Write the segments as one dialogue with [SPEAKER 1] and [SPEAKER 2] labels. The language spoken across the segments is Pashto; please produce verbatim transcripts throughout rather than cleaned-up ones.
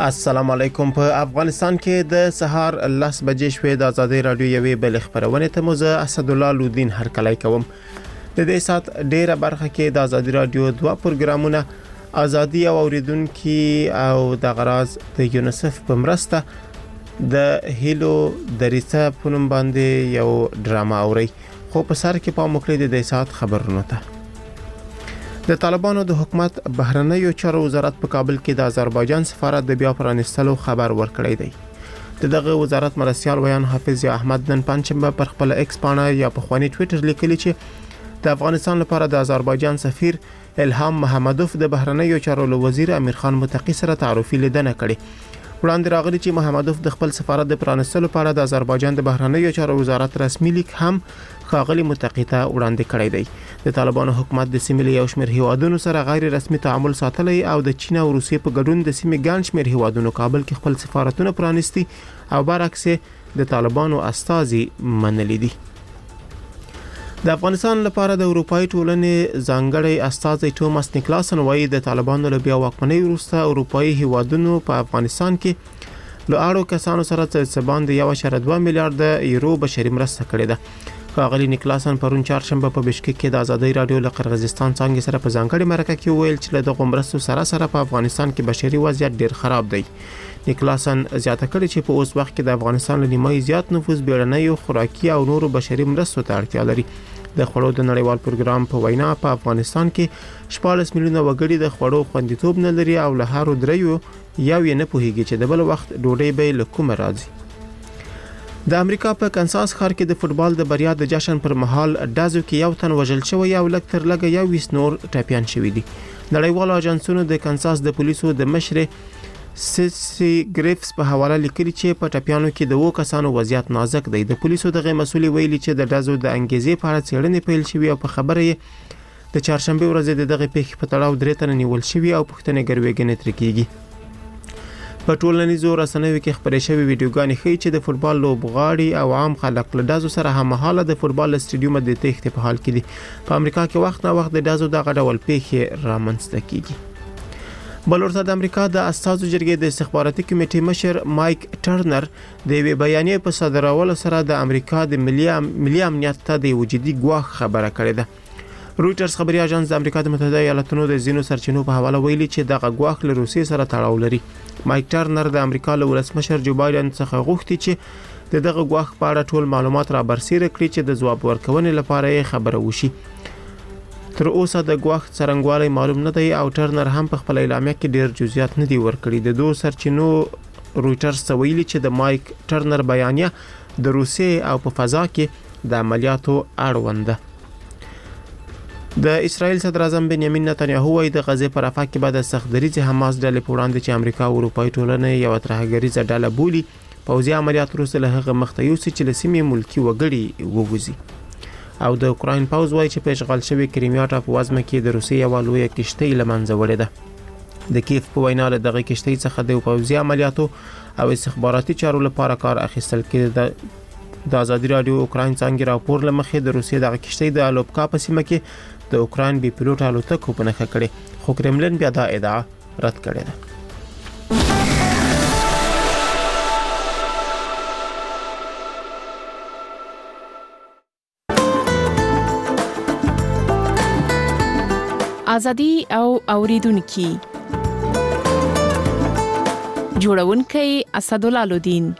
[SPEAKER 1] السلام علیکم. په افغانستان کې د سهار لس بجې شوې د آزادۍ رادیو یوې بل خبرونه ته مو زه اسد الله لودین هرکلی کوم. د دې سات ډیره برخه کې د آزادۍ رادیو دوه پروګرامونه ازادي او اوریدونکو او د غراز د یونیسف په مرسته د هیلو دریڅه په نوم باندې یو ډراما اوري. خو په سر کې په مخکې د دې سات خبرونه ته د طالبانو د حکومت بهرنیو چارو وزارت په کابل کې د آذربایجان سفارت د بیا پرانیستلو خبر ورکړی دی. دغه وزارت مرستیال ویان حافظ احمد نن پنځمبه پر خپل ایکس پاڼه یا په خواني ټوئیټر لیکلی چې د افغانستان لپاره د آذربایجان سفیر الهام محمدوف د بهرنیو چارو وزیر امیر خان متقی سره تعارفي لیدنه کړې. وړاندې راغلی چې محمدوف د خپل سفارت د پرانیستلو لپاره د آذربایجان د بهرنیو چارو وزارت رسمي لیک هم ښاغلي متقی ته وړاندې کړی دی. د طالبانو حکومت د سیمې یو شمېر هیوادونو سره غیر رسمي تعامل ساتلی او د چین او روسیې په ګډون د سیمې ګڼ شمېر هیوادونو کابل کې خپل سفارتونه پرانیستي او برعکس د طالبانو استازي منلي دي. د افغانستان لپاره د اروپאי ټولنې ځانګړی استازي توماس نیکلاسن وایي د طالبانو له بیا واکمنۍ وروسته اروپאי هیوادونو په افغانستان کې له اړو کسانو سره څه باندې یو اشاریه دوه میلیارډ یورو بشري مرسته کړې ده. ښاغلي نیکلاسن پرون چهارشنبه په بشکک کې د آزادۍ رادیو له قرغیزستان څنګه سره په ځانګړي مرکه کې ویل چې له دغه مرستو سره سره په افغانستان کې بشري وضعیت ډیر خراب دی. نیکلاسن زیاته کړې چې په اوس وخت کې د افغانستان له نیمایي زیات نفوس بیړنیو خوراکي او نورو بشري مرستو ته اړتیا لري. د خوړو د نړیوال پروګرام په وینا په افغانستان کې شپږ میلیونه وګړي د خوړو خوندیتوب نه لري او له هر دریو یو یې نه پوهیږي چې د بل وخت ډوډۍ به له کومه راځي. د امریکا په کنساس ښار کې د فوتبال د بریا د جشن پر مهال ډازو کې یو تن وژل شوی او لږ تر لږه یو ویس نور ټپیان شوی دي. نړیوالو اجنسونو د کنساس د پولیسو د مشر سیسی ګریفز په حواله لیکلي چې په ټپیانو کې د وو کسانو وضعیت نازک دی. د پولیسو دغه مسؤل ویلي چې د ډازو د انګیزې په اړه څېړنې پیل شوې او په خبره یې د چهارشنبه ورځ د دغه پیښې په تړاو درې تنه نیول شوي او پوښتنې ګروېږنې ترې کیږي. په ټولنیزو رسنیو کې خبرې شوې ویډیوګانې ښیي چې د فوتبال لوبغاړي او عام خلک له ډازو سره هممهاله د فوتبال سټیډیوم د تېښتې په حال کې دي. په امریکا کې وخت نه وخت د ډازو دغه ډول پیښې رامنځته کیږي. بل ورته د امریکا د استازو جرګې د استخباراتي کمیټې مشر مایک ټرنر د یوې بیانیې په صادرولو سره د امریکا د ملي ملي امنیت ته د وجودي ګواښ خبره کړې ده. رويټرز خبري اژانس د امریکا د متحده ایالاتونو د ځینو سرچینو په حواله ویلي چې دغه ګواښ له روسیې سره تړاو لري. مایک ټرنر د امریکا له ولسمشر جو بایدن څخه غوښتي چې د دغه ګواښ په اړه ټول معلومات را برسېره کړي چې د ځواب ورکونې لپاره یې خبره وشي. تر اوسه د ګواښ څرنګوالی معلوم نه دی او ټرنر هم په خپل اعلامیه کې ډیر جزئیات نه دي ورکړي. د دوه سرچینو رويټرز ویلي چې د مایک ټرنر بیانیه د روسیې او په فضا کې د عملیاتو اړوند ده. د اسرائیل صدر اعظم بنیامین نتنیاهو وايي د غزې پر افق کې بعد سخت دریځ حماس ډلې په وړاندې چې امریکا او اروپאי ټولنه یو ترهګریزه ډله بولي پوځي عملیات وروسته له هغه مخته یوسي چې له سیمې ملکی وګړي ووځي. او د اوکراین پوځ وايي چې په اشغال شوی کریمیا ټاپووزمه کې د روسیې یو لوی کشتۍ له منځه وړې ده. د کیف په وینا له دغه کشتۍ څخه د پوځي عملیاتو او استخباراتي چارو لپاره کار اخیستل کېده. د آزادۍ رادیو اوکراین څنګه راپور لمخې د روسیې دغه کشتۍ د الوبکا په سیمه کې د اوکراین بي پیلوټ الوتکو په نښه کړې، خو کرملن بیا دا ادعا رد کړې ده.
[SPEAKER 2] ازادي او اوریدونکو جوړونکي اسد الله لودین.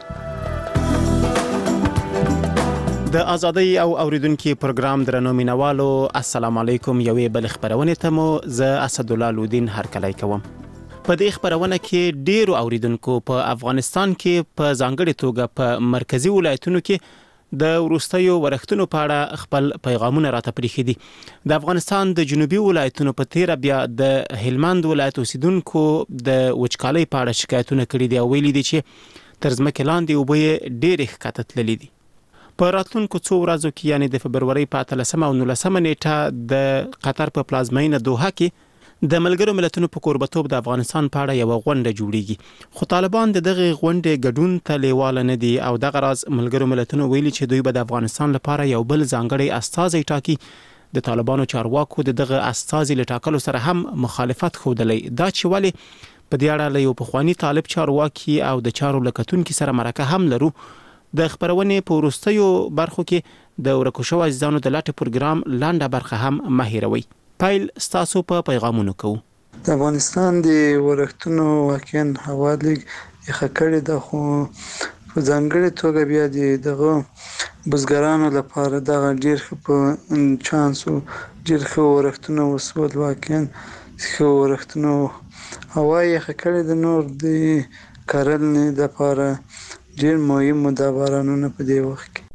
[SPEAKER 1] د ازادۍ او اوریدونکو پروګرام درنو مینوالو السلام علیکم. یوې بل خبرونه ته مو زه اسد الله لودین هرکلی کوم. په دې خبرونه کې ډیرو اوریدونکو په افغانستان کې په ځانګړي توګه په مرکزی ولایتونو کې د وروستیو ورښتونو په اړه خپل پیغامونه راته پریښي دي. د افغانستان د جنوبي ولایتونو په تیر بیا د هلمند ولایت اوسیدونکو د وچکالۍ په اړه شکایتونه کړي دي او ویلي دي چې تر ځمکې لاندې اوبه ډېرې ښکته تللي دي. په راتلونکو څو ورځو کې یعنی د فبرورۍ په اتلسمه او نولسمه نیټه د قطر په پلازمینه دوحه کې د ملګرو ملتونو په کوربتوب د افغانستان په اړه یو غونډه جوړیږي. خو طالبان د دغه غونډې ګډون ته لیواله نه دي او دغه راز ملګرو ملتونو ویلي چې دوی به د افغانستان لپاره یو بل ځانګړی استازی ټاکي. د طالبانو چارواکو د دغه استازي لټاکلو سره هم مخالفت خوده. دا چې ولی په دې اړه له یو پخوانی طالب چارواکي او د چارو لکتونکو سره مرکه هم لرو. د خبرونې په وروستیو برخو کې د ورکو شوو عزیزانو د لاټه پروګرام لاندې برخه هم مهیروي. پایل ستاسو په پیغامونو کوو.
[SPEAKER 3] د افغانستان د ورښتونو واقعا هوا لږ یخه کړې ده، خو په ځانګړې توګه بیا د دغه بزګرانو لپاره دغه ډېر ښه په چانس و، ډېر ښه ورښتونه وسول. واقعا ښه ورښتونه هوا یخه کړې ده. نور د کرنې لپاره ډېر مهم ده بارانونه په دې وخت کې.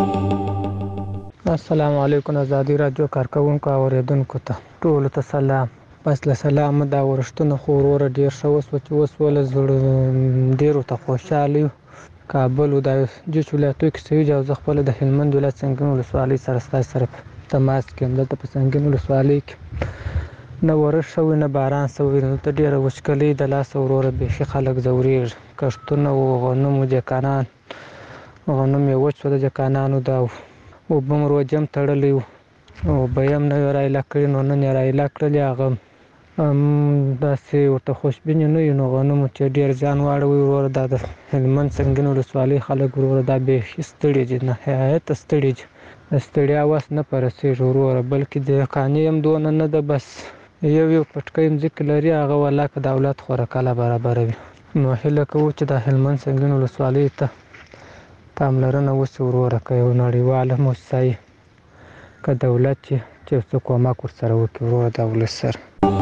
[SPEAKER 4] السلام علیکم ازادي رادیو کارکونکو او اوریدونکو ته ټول ته سلام. پس له سلام دا ورښتونه خو وروره ډېر ښه وسو چې وسول، زړه ډېرو ته خوشحاله یو. کابل و د جوش ولایتو کې سوي او زه خپل د هلمند ولایت سنګین ولسوالۍ سره ستاسو سره تماس کې یم. دلته په سنګین ولسوالۍ کې نه ورښت شوی نه باران شوی، دلته ډېره وچکلي د لاسه وروره بیخي خلک ځورېږي. کښتونه و غنم و جکانان غنم یې وچ شو د جکانانو، دا اوبه هم روجه هم تړلی و، اوبه یې هم نه وې رایله کړي، نو نن یې رایله کړلې. هغه داسې ورته خوشبینې نه وي، نو غنمو چې ډېر زیان واړوي وروره. دا د هلمند سنګین ولسوالۍ خلک وروره دا بیخي ستړي دي، نهایته ستړي دي. د ستړیا وس نه په رسېږي وروره، بلکې د قانع هم دونه نه ده، بس یو یو پټکی مځکې لري، هغه والله که دولت خوره کله برابروي. نو هیله کوو چې د هلمند سنګین ولسوالۍ ته پاملرنه وشي وروره، که یو نړیواله موسسه یې که دولت چې چې څه کومک ورسره وکړي وروره د ولس سره.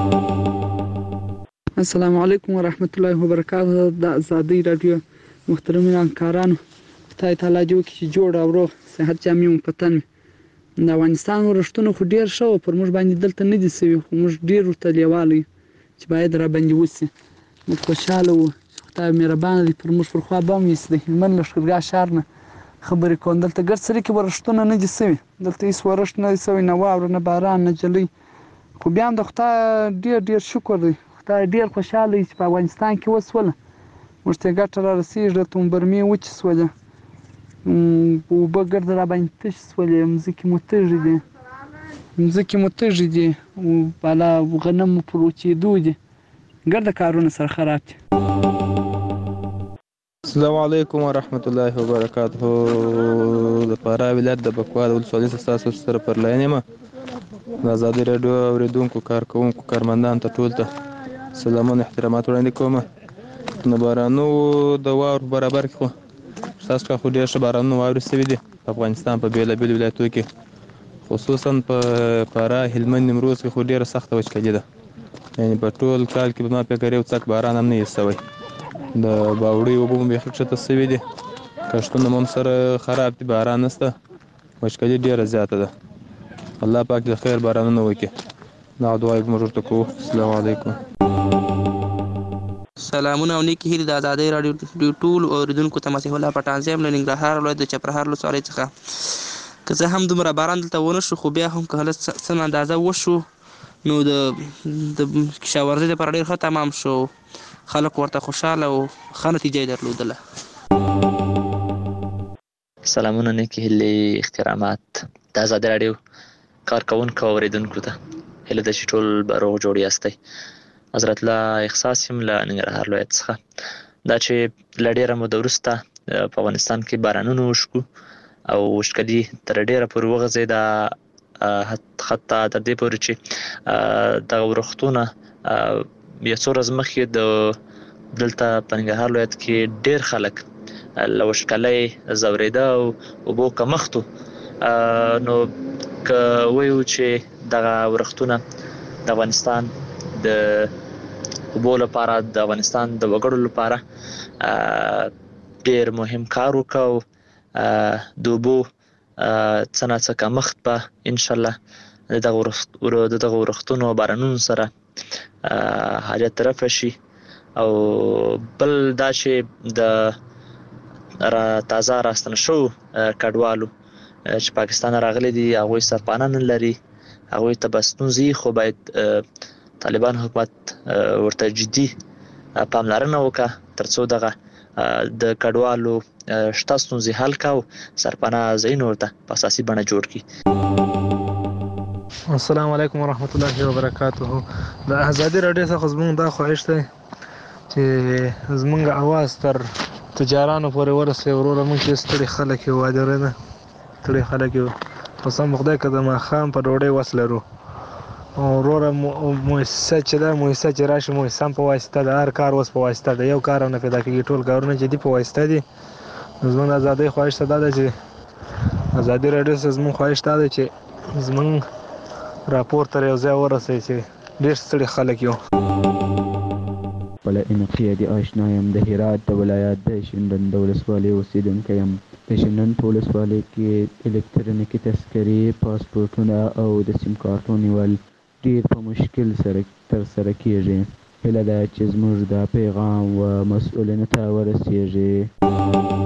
[SPEAKER 5] السلام علیکم ورحمت الله وبرکاته. د ازادي رادیو محترمین همکارانو، خدای تعالی دې وکړي چې جوړ او روغ صحت جامع مو په تن وي. د افغانستان ورښتونه خو ډېر ښه وو، پر موږ باندې دلته نه دي سوي، خو موږ ډېر ورته لیواله یو چې باید را باندې وسي. موږ خوشحاله وو، خدای مهربانه دی، پر موږ پر خوا به هم ویسي. د هلمند لښکرګاه ښار نه خبرې کوم، دلته ګرد سري کې ورښتونه نه دي سوي، دلته هېڅ ورښت نه دی سوی، نه واوره نه باران نه جلۍ. خو بیا هم د خدای ډېر ډېر شکر دی، خدای ډېر خوشحاله دی چې په افغانستان کې وسوله. موږ ته یې ګټه را رسېږي. دلته مو برمې وچې سولې، اوبه ګرد را باندې تشې سولې، مځکې مو تږې دي مځکې مو تږې دي بالا غنم مو پر وچېدو دي، ګرده کارونه سره خراب دي.
[SPEAKER 6] السلام علیکم ورحمت الله وبرکاته. د فراه ولایت د بکوال ولسوالۍ څخه ستاسو سره پر لاین یم. د ازادي راډیو اورېدونکو کارکوونکو کارمندانو ته ټول ته سلامونه احترامات وړاندې کوم. د بارانو د واورو برابر کې خو ستاسو څخه خو ډېر ښه بارانونه واورې شوي دي په افغانستان په بېلابېلو ولایتو کې، خصوصا په فراه، هلمند، نیمروز کې خو ډېره سخته وچکالي ده. یعنې په ټول کال کې به ما فکر یو څک باران هم نه وي شوی. د باوړۍ اوبه مو بیخي ښکته شوي دي، کښتونه مو هم سره خراب دي، باران نشته، وچکالي ډېره زیاته ده. الله پاک د خیر بارانونه وکړي، دا دعا موږ ورته کوو. السلام علیکم.
[SPEAKER 7] سلامونه او نیکی هیلې د ازادۍ راډیو ټول اوریدونکو ته مسیح الله پټان زیم له ننګرهار ولایت د چپرهار ولسوالۍ څخه. که څه هم دومره باران دلته ونه شو، خو بیا هم که هله څه اندازه وشو نو د د کشاورزۍ لپاره ډېر ښه تمام شو، خلک ورته خوشحاله او ښه نتیجه یې درلودله.
[SPEAKER 8] سلامونه نیکې هیلې احترامات د ازادۍ راډیو کارکوونکو او اورېدونکو ته هیله ده چې ټول به روغ جوړ یاستئ. حضرت الله احساس یم له ننګرهار ولایت څخه. دا چې له ډېره موده وروسته په افغانستان کې بارانونه وشکو او وچکالي تر ډېره پورې وغځېده، حتی تر دې پورې چې دغه ورښتونه یو څو ورځې مخکې د دلته په ننګرهار ولایت کې ډېر خلک له وچکالۍ ځورېده او اوبو کمښت و. نو که وایو چې دغه ورښتونه د افغانستان د اوبو لپاره، د افغانستان د وګړو لپاره ډېر مهم کار وکړو، د اوبو څه نه څه کمښت به انشاءالله د دغه ورښتونو او بارانونو سره حاجت رفع شي. او بل دا چې د را تازه راستنه شوو کډوالو چې پاکستان راغلي دي، هغوی سرپناه نه لري، هغوی ته به ستونزې، خو باید طالبان حکومت ورته جدي پاملرنه وکړه تر څو دغه د کډوالو شته ستونزې حل کړه او سرپناه ځایونه ورته په اساسي بڼه جوړ کړي.
[SPEAKER 9] السلام علیکم ورحمت الله وبرکاته. د ازادي راډیو څخه زموږ دا خواهش دی چې زمونږ اواز تر تجارانو پورې ورسوي. وروره موږ چې ستړي خلک یو واجره نه ستړي خلک یو خو سم خدای که د ماښام په ډوډۍ وس لرو. وروره مؤسسه چې ده مؤسسه چې راشي مؤسسه هم په واسطه ده. هر کار اوس په واسطه ده. یو کار هم نه پیدا کېږي. ټول کارونه چې دي په واسطه دي. زمونږ د ازادۍ خواهش ته دا ده چې ازادي راډیو څخه زمونږ خواهش دا ده چې زمونږ راپور تر یو ځای ورسوي چې ډېر ستړي خلک یو.
[SPEAKER 10] خپله انقیادي آشنا یم. د هرات د ولایت د شینډنډ د ولسوالۍ اوسېدونکی یم. د شینډنډ په ولسوالۍ کې الکترونیکي تذکرې، پاسپورټونه او د سیم کارتو نیول ډېر په مشکل سره ترسره کېږي. هیله ده چې زموږ دا پیغام و مسؤلینو ته ورسېږي.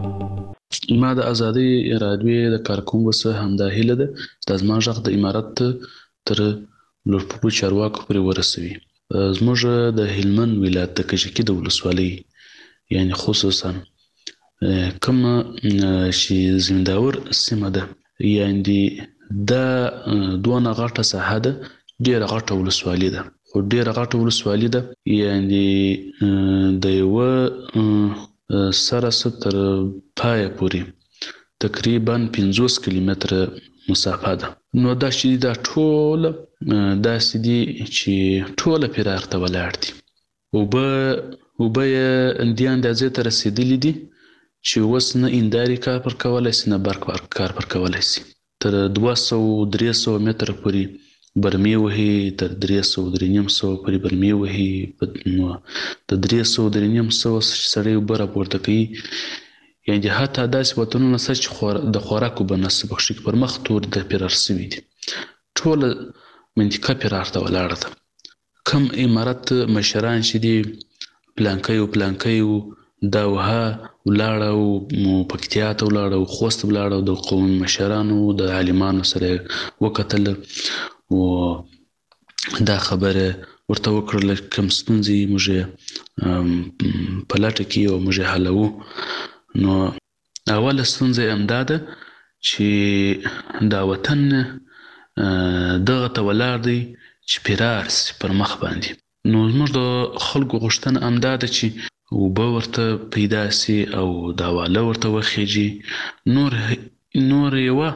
[SPEAKER 11] ما د ازادۍ راډیویې د کارکوونکو څخه همدا هیله ده چې دا زما غږ د امارت تر لوړپوړو چارواکو پورې ورسوي. زموږ د هلمند ولایت د کجکي د ولسوالۍ یعنې خصوصا کومه چې زمینداور سیمه ده، یعنې دا دونه غټه ساحه ده، ډېره غټه ولسوالي ده. خو ډېره غټه ولسوالي ده، یعنې د یوه سره څه تر پایه پورې تقریبا پنځوس کیلومتره مسافه ده. نو دا چې دا ټوله داسې دي چې ټوله پرې ارته ولاړ دي. اوبه اوبه یې اندې اندازې ته رسېدلي دي چې اوس نه هندارې کار پر کولی سي، نه برق کار پر کولی سي. تر دوه سوه درې سوه متره پورې برمې وهي، تر درې سوه درې نیم سوه پورې برمې وهي. نو د درې سوه درې نیم سوه سړی اوبه راپورته کوي. یعنې حتی داسې وطنونه شته چې د خوراک اوبه نشته پکښې، کې پر مخ تور د پرار سوي دي. ټوله منطقه پرار ته ولاړه ده. کم امارت مشران چې دي پلانکی و پلانکی و دا وها ولاړه و پکتیا ته ولاړه و خوست ولاړه و د قومي مشرانو د عالمانو سره وکتل و دا خبره ورته وکړله کوم ستونزې موږ یې په لټه کې او موږ یې حلوو. نو اوله ستونزه یې همدا ده چې دا وطن دغه ته ولاړ دی چې پرار سي پر مخ باندې. نو زموږ د خلکو غوښتنه همدا ده چې اوبه ورته پیدا سي او دا واله ورته وخیږي. نور نور یوه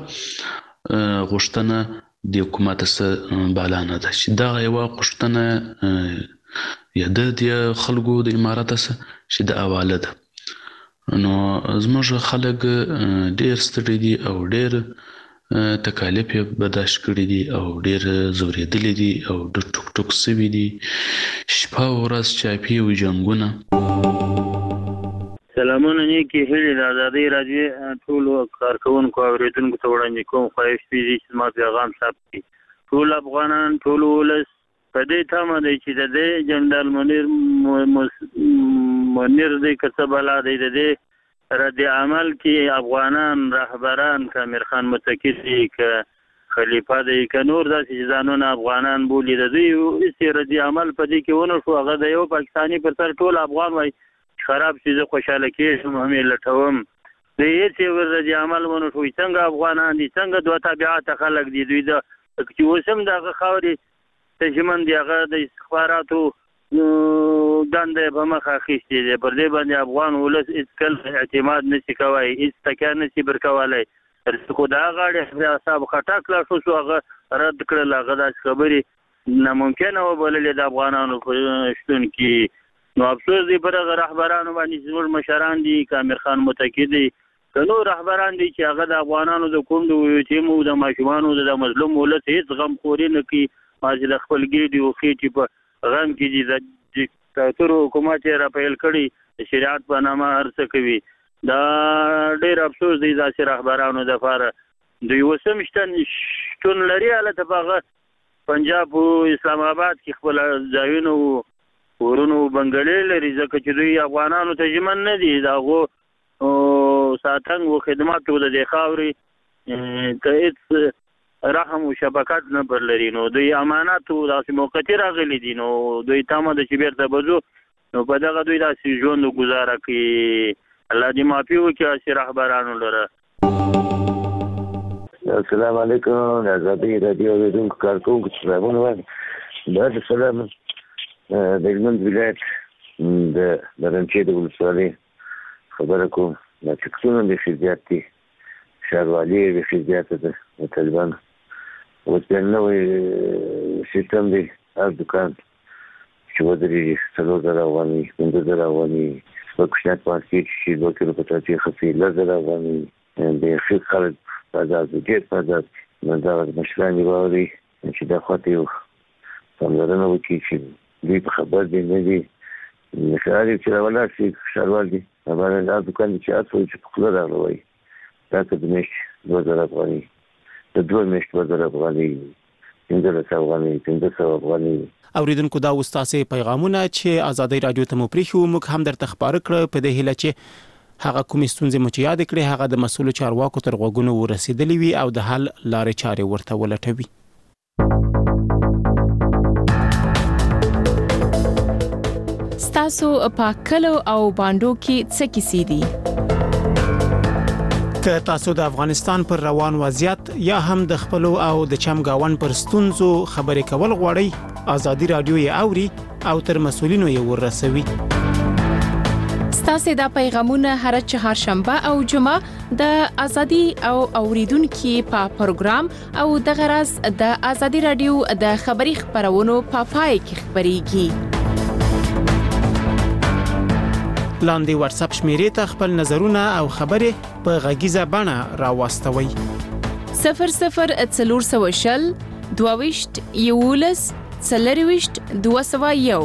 [SPEAKER 11] غوښتنه د حکومت څخه بالا نه ده چې دغه یوه غوښتنه یا د خلکو د امارت څخه چې د حواله ده. نو زموږ خلک ډېر ستړي دي او ډېر تکالیف یې برداشت کړي دي او ډېر ځورېدلي دي او ډېر ټوک ټوک سوي دي. شپه او ورځ چاپي او جنګونه.
[SPEAKER 12] سلامونه نیکې هیلې د ازادۍ راډیو ټولو کارکوونکو او اورېدونکو ته وړاندې کوم. خواهش پېږي چې زما پیغام ثبت کړي. ټول افغانان، ټول ولس په دې تمه دی چې د دې جنرال منیر منیر دی که څه بلا دی د دې رد عمل کې افغانان رهبران که امیر خان متکي دی که خلیفه دی که نور داسې چې ځانونه افغانان بولي د دوی هېڅ رد عمل په دې کې ونه شو. هغه د یو پاکستاني پر سر ټول افغان وایي خراب شي زه خوشحاله کېږم هم یې لټوم. د هېڅ یو رد عمل ونه شو. څنګه افغانان دي، څنګه دوه تابعاته خلک دي. دوی د چې اوس هم د هغه خاورې ته ژمن دي، هغه د استخباراتو دنده یې په مخه اخیستې دی. پر دې باندې افغان ولس هېڅکله اعتماد نشي کولی، هېڅ تکیه نشي بر کولی. خو د هغه اړې اعصاب خټک لا شو شو هغه رد کړل. هغه داسې خبرې ناممکنه وبللې د افغانانو په شتون کې. نو افسوس دی پر هغه رهبرانو باندې چې زموږ مشران دي که امیر خان متکي دی که نور رهبران دي چې هغه د افغانانو د کونډو و یتیمو د ماشومانو د مظلوم ولس هېڅ غمخوري نه کوي. مازې د خپل ګېډې و خېټې په غم کې دي. د دیکتاتورو حکومت یې راپیل کړي، د شریعت په نامه هر څه کوي. دا ډېر افسوس دی داسې رهبرانو دپاره. دوی اوس هم شتون لري هلته په هغه پنجاب و اسلام آباد کې خپل ځایونه و کورونو بنګلې لري، ځکه چې دوی افغانانو ته ژمن نه دي. د هغو ساتنګ و خدماتو د دې خاورې ته هېڅ رحم و شفقت نه پر لري. نو دوی امانت و داسې موقتي راغلي دي. نو دوی تمه ده چې بېرته به ځو. نو په دغه دوی داسې ژوند ګزاره کړي. الله دې معافي وکړي هسې رهبرانو لره.
[SPEAKER 13] السلام علیکم. د ازادۍ راډیو اورېدونکو کارکوونکو ته سلامونه وایم. دا د سلام د هلمند ولایت د درنچې د ولسوالۍ خبره کوم دا ټکسونه د خزيات دي شاروالي د خزيات د طالبان اوس بیا نوې سیستم دی هر دکان چې ودرېږي څلور زره افغانۍ پنځه زره افغانۍ په کوچنیات مارکېټ چې دوه کیلو په ټاچې خفي لس زره افغانۍ د ښه خلک بازار د ډېر بازار نو دا مشران دي واوري چې دا خواته یو پاملرنه وکړي چې دوی په خبر دي نه دي مشران چې راولاړ شي ښاروال دي باندې دا دکان چې اصل چې په خوله راغلی وایي دا که د میاشتې دوه زره افغانۍ د دوه میاشتې دوه زره افغانۍ پنځلس افغانۍ پنځه سوه افغانۍ
[SPEAKER 1] اوریدونکو دا وستاسې پیغامونه چې آزادۍ رادیو ته مو پریښو موږ هم درته خبره کړ په دې هیله چې هغه کومې ستونزې مو چې یاد کړې هغه د مسؤلو چارواکو تر غوږونو ورسېدلې وي او د حل لارې چارې ورته ولټوي.
[SPEAKER 2] ستاسو په کلو او باندو کې څه کیسې دي؟
[SPEAKER 1] که تاسو د افغانستان پر روان وضعیت یا هم د خپل او د چمګاون پر ستونزو خبرې کول غواړئ آزادي رادیو یې اوري او تر مسؤلینو یې ورسوي.
[SPEAKER 2] ستاسو د پیغامونه هر چهارشنبه او جمعه د آزادي او اوریدونکو په پروګرام او د غرض د آزادي رادیو د خبري خبرونو په پای کې خبريږي. لاندې واتس اپ شمیرې ته خپل نظرونه او خبرې په غږیزه بڼه راوستوي. صفر صفر څلور سوه شل دوه ویشت یولس څلور ویشت دوه سوه یو.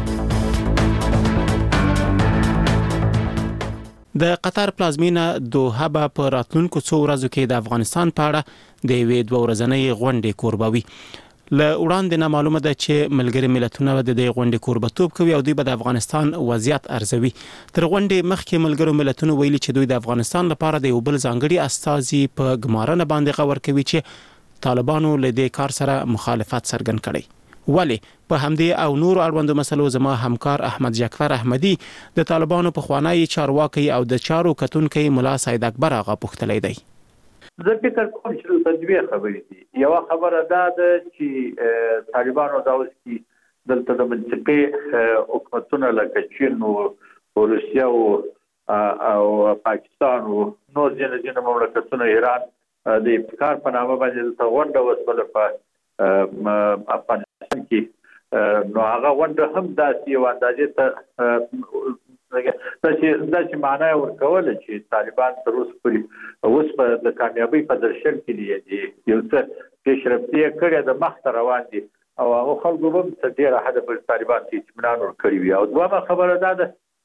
[SPEAKER 1] د قطر پلازمینه دوحه به په راتلونکو څو ورځو کې د افغانستان په اړه د یوې دوه ورځنۍ غونډې کوربوي. له وړاندې نه معلومه ده چې ملګري ملتونه د دې غونډې کوربتوب کوي او دوی به د افغانستان وضعیت ارزوي. تر غونډې مخکې ملګرو ملتونو ویلي چې دوی د افغانستان لپاره د یو بل ځانګړي استازي په ګمارنه باندې غور کوي چې طالبانو له دې کار سره مخالفت څرګند کړي. ولی په همدې او نور اړوندو مسلو زما همکار احمد جعفر احمدي د طالبانو په خوانی چارواکي او د چارو کتونکي مولا سید اکبر آغا پوښتلی دی.
[SPEAKER 14] زه فکر کوم چې د تدوی خبرې دي. یو خبره دا ده چې طالبانو دا اوس کې دلته د منطقي حکومتونو لکه چین او روسیا او پاکستان او نور ځینې ځینې مملکتونه ایران د ابتکار په نامه باندې د غونډه وسوله په افغانستان کې نو هغه غونډه هم داسې یو اندازې ته دا چې دا چې معنی ورکول چې طالبان تر اوسه پورې اوس په د کامیابی په درشل کې دي یو څه پیشرفتي کړې د مخ ته روان دي او هغه خلکو هم څه ډیره حد پر طالبان ته اطمینان ورکړي وي. او دوه خبره ده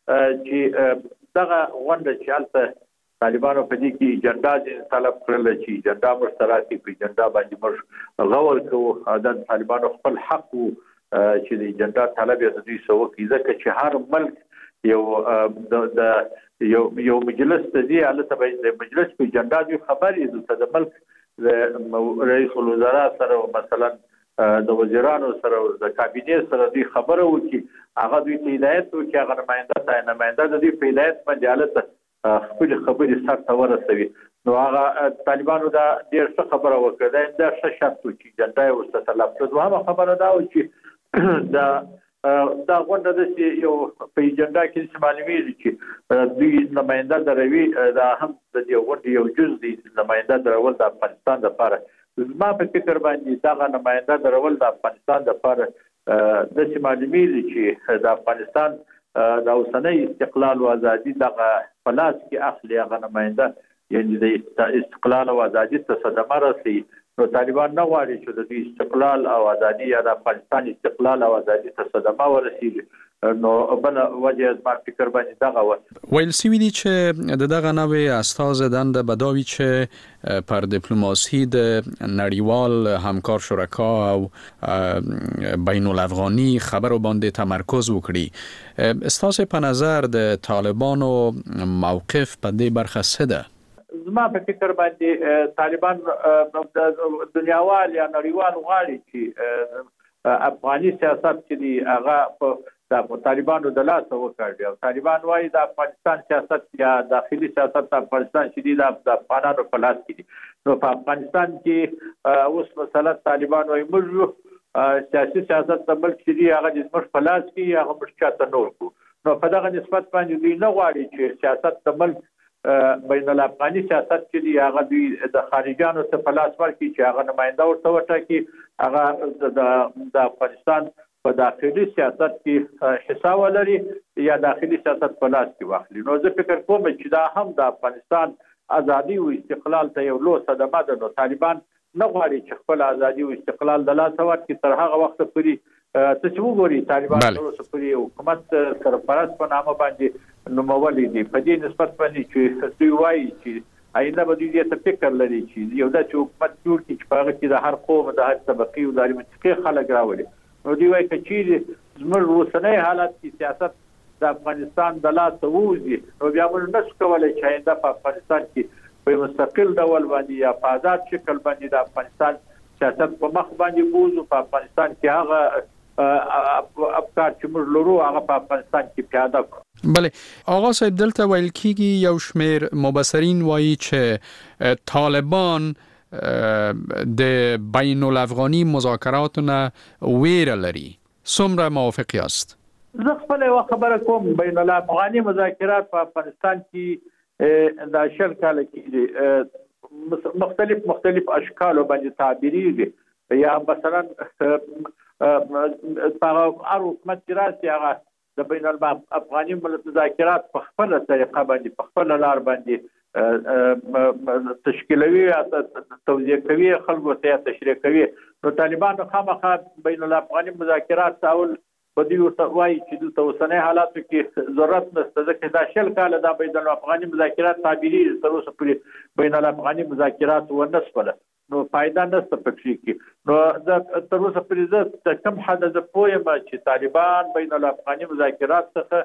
[SPEAKER 14] چې دغه غونډه چې البته طالبانو په دې کې اجنډا طلب کړل چې اجنډا مشترکي په اجنډا باندې موږ غور کوو د طالبانو خپل حق چې د اجنډا طلب یې د دوی سو کې ځکه چې هر ملک یو د یو یو مجلس ته دی البته د مجلس په اجنډا دی خبرې د ملک رئیس الوزرا سره مثلا د وزیرانو سره د کابینې سره دی خبره وکي هغه دوی ته هدایت وکي هغه نماینده ته نماینده د دې په هدایت باندې البته خپل خبرې سره ورسوي. نو هغه طالبانو دا ډیر څه خبره وکړه دا څه شرط وکي اجنډا یې ورته طلب کړو. هغه خبره دا و چې دا دا غونډه د یو په اجنډا کې چې معلومیږي چې دوی نماینده دروي دا هم د دې غونډې یو جز دی نماینده درول د افغانستان لپاره. زما په فکر باندې دا نماینده درول د افغانستان لپاره د چې معلومیږي چې د افغانستان د اوسنۍ استقلال او ازادي دغه پلاس کې اخلي هغه نماینده یعنی د استقلال او ازادي ته صدمه رسي. نو طالبان نه غواړي چې د دې استقلال او ازادي یا د افغانستان استقلال او ازادي ته صدمه ورسیږي. نو بل وجه از ما فکر باندې دغه و
[SPEAKER 15] ویل سوي دي چې د دغه نوې استاز دند بداوی چې پر دیپلماسی د نړیوال همکار شرکا او بین الافغانی خبرو باندې تمرکز وکړي. استاز په نظر د طالبانو موقف په دې برخه څه ده؟
[SPEAKER 14] زما په فکر باندې طالبان د دنیاوال یا نړیوال غواړي چې افغاني سیاست چې دی هغه په طالبانو د لاسه وکړي او طالبان وايي د افغانستان سیاست یا داخلي سیاست د افغانستان چې دی د افغانانو په لاس کې دي. نو په افغانستان کې اوس مثلا طالبان وايي موږ سیاسي سیاست د ملک چې دی هغه د موږ په لاس کې هغه موږ چاته نور کو. نو په دغه نسبت باندې دوی نه غواړي چې سیاست د ملک بین الافغاني سیاست چې دی هغه دوی د خارجيانو څخه په لاس ورکړي چې هغه نماینده ورته وټاکي، هغه د افغانستان په داخلي سیاست کې حصہ ولري یا داخلي سیاست په لاس کې واخلي. نو زه فکر کوم چې دا هم د افغانستان ازادي او استقلال ته یو لوی صدمه ده. نو طالبان نه غواړي چې خپل ازادي او استقلال د لاس ورکړي تر هغه وخت پورې. ته چې وګوري طالبان تر اوسه پورې حکومت سرپرست په نامه باندې نومولي دي. په دې نسبت باندې چې دوی وایي چې آینده به دوی دې ته فکر لري چې یو داسې حکومت جوړ کړي چې په هغه کې د هر قوم د هر طبقې او د هر منطقې خلک راولي. نو دوی وایي که چیرې زموږ اوسنی حالت کې سیاست د افغانستان د لاسه ووځي نو بیا موږ نشو کولی چې آینده په افغانستان کې په مستقل ډول باندې یا په آزاد شکل باندې د افغانستان سیاست په مخ باندې بوځو. په افغانستان کې هغه افکار چې موږ لرو هغه په افغانستان کې پیاده کړو.
[SPEAKER 15] بله آقا صاحب دلته ویل کیږي یو شمیر مبصرین وایي چې طالبان د بین الافغاني مذاکراتونه ویره لري. څومره موافق یاست؟
[SPEAKER 14] زه خپل یو خبره کوم، بین الافغاني مذاکرات په افغانستان کې د شل کال کې مختلف مختلف اشکال باندې تعبیریږي. یا مثلا هغه حکومت چې راسي هغه د بین الافغاني مذاکرات په خپل طریقه باندې په خپل لار باندې تشکیلوي یا توضیح کوي، خلکو ته تشریح کوي. نو طالبان خامخا بین الافغاني مذاکرات اول په دې ورته وایي چې دلته اوسنی حالاتو کې ضرورت نشته، ځکه دا شل کاله دا بین الافغاني مذاکرات تعبیري تر اوسه پورې بین الافغاني مذاکرات ونه شوله. نو فائدہ نشته پکې کې. نو د تر اوسه پورې زه کم حد زه پوه یم چې طالبان بین الافغاني مذاکرات څخه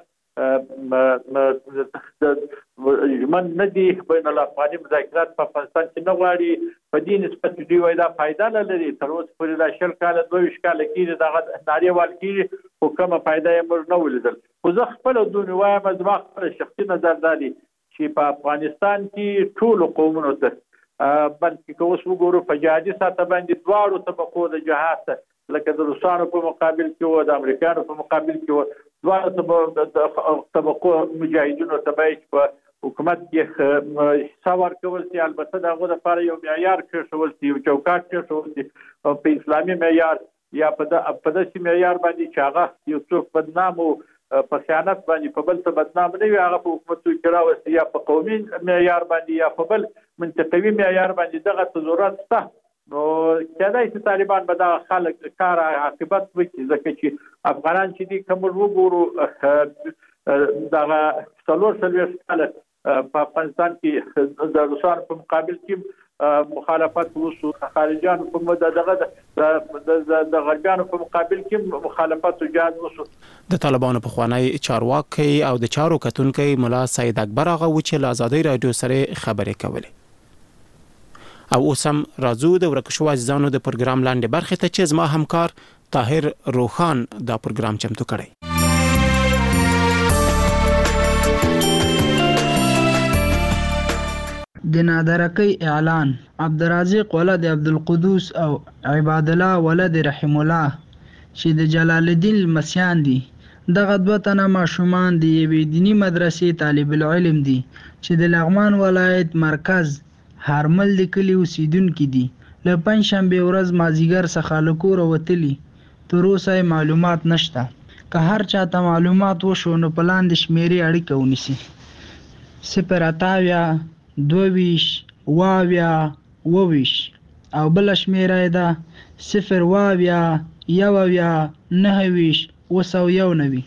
[SPEAKER 14] ژمن نه دي. بین الافغاني مذاکرات په افغانستان کې نه غواړي. په دې نسبت دوی وایي دا فائدہ نه لري. تر اوسه پورې دا شل کاله دوه ویشت کاله کېږي دغه نارې وال کېږي خو کومه فائدہ یې موږ نه ولیدل. خو زه خپله دونې وایم، زما خپل شخصي نظر دا دی چې په افغانستان کې ټولو قومونو ته بلکې که اوس وګورو په جهادي سطح باندې دواړو طبقو د جهاد ته لکه د روسانو په مقابل کې و د امریکانو په مقابل کې و دواړو طبقو مجاهدینو ته باید په حکومت کې حصه ورکول شي. البته د هغو دپاره یو معیار کېښول شي، یو چوکاټ کېښول شي په اسلامي معیار یا په داسې معیار باندې چې هغه یو څوک بدنام و په خیانت باندې په بل څه بدنام نه وي، هغه په حکومتو کې راوستي یا په قومي معیار باندې یا په بل منطقوي معیار باندې دغه ته ضرورت شته. نو کېدای شي طالبان به دغه خلک کار عاقبت وکړي، ځکه چې افغانان چې دي که موږ وګورو دغه څلور څلوېښت کاله په افغانستان کې د روسانو په مقابل کې مخالفت وشو، خارجيانو په دغه د غربیانو په مقابل کې مخالفت او جهاد وشو.
[SPEAKER 2] د طالبانو په خوانی چارواکي او د چارو کتونکي مولا سید اکبر هغه و چې له آزادۍ رادیو سره خبرې کولې. او اوس هم راځو د ورکشو عزیزانو د پروګرام لاندې برخه ته چې زما همکار طاهر روخان دا پروګرام چمتو کړی.
[SPEAKER 5] د نادرکی اعلان عبدالرازق ولد عبدالقدوس او عباد الله ولد رحم الله چې د جلال الدین المسیان دي. دغه دوه تنه ماشومان د یوې دینی مدرسې طالب العلم دي چې د لغمان ولایت مرکز هرمل د کلي اوسیدونکي دي. له پنجشنبې ورځ مازدیګر څخه له کوره وتلي، تر اوسه معلومات نشته. که هر چاته معلومات وشو نو په لاندې شمیرې اړیکه ونیسي: صفر اتاویا دوویش واویا وویش او بل شمیره ده صفر واویا یوویا نهویش وسو یو نوي.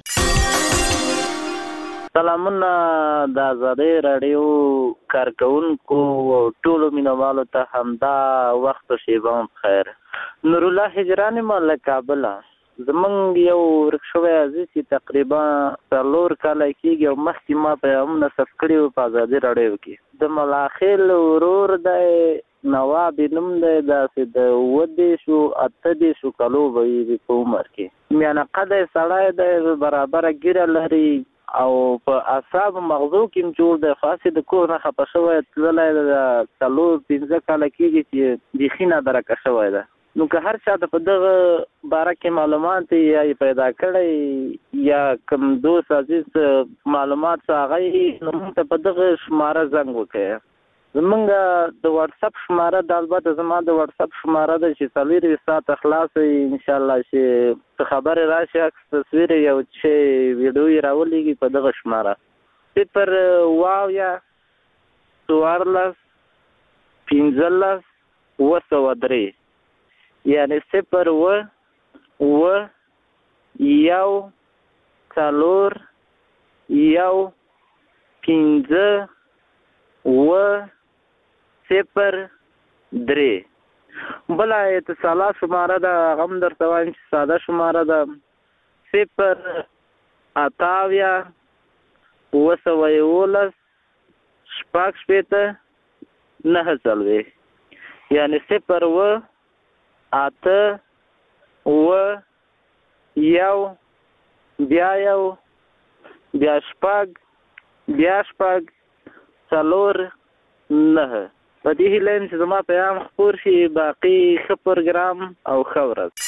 [SPEAKER 16] سلامونه د آزادۍ راډیو کارکونکو ټولو مینوالو ته همدا وخت او شیبه بخیر. نور الله هجران مله کابل. زمونږ یو ورک شوی عزیز چې تقریبا څلور کاله کېږي او مخکې ما په هم نصب کړي وو په ازادي راډیو کې. د ملاخیل ورور دی نواب نوم دی، داسې د اووه دېرشو اته دېرشو کالو به وي په عمر کې. میانه قده سړی دی، برابره ږیره لري او په اعصاب مغزو کې هم جوړ دی. خاصې د کور نه خفه شوی تللی د څلور پنځه کاله کېږي چې بیخي نادرکه شوی ده. نو که هر چا ته په دغه باره کې معلومات یا پیدا کړی یا کوم دوست عزیز معلومات څه هغه نو موږ ته په دغه شماره زنګ وکړئ. زمونږ د واتس اپ شماره د البته زما د واتس اپ شماره ده چې څلور ساعته خلاص ان شاء الله چې څه خبرې راشي عکس تصویر یو چې ویډیو یې راولېږي په دغه شماره صفر واو یا څوارلس پنځلس اووه سوه درې یعنې صفر اووه اووه یو څلور یو پنځه اووه صفر درې. بله اتصالات شماره ده هغه هم درته وایم چې ساده شماره ده صفر اته اویا اووه سوه یولس شپږ شپېته نهه څلوېښت یعنې صفر اووه اته اووه یو بیا یو بیا شپږ بیا شپږ څلور نهه. په دې هیله یم چې زما پیغام خپور شي. باقي ښه پروګرام او ښه ورځ.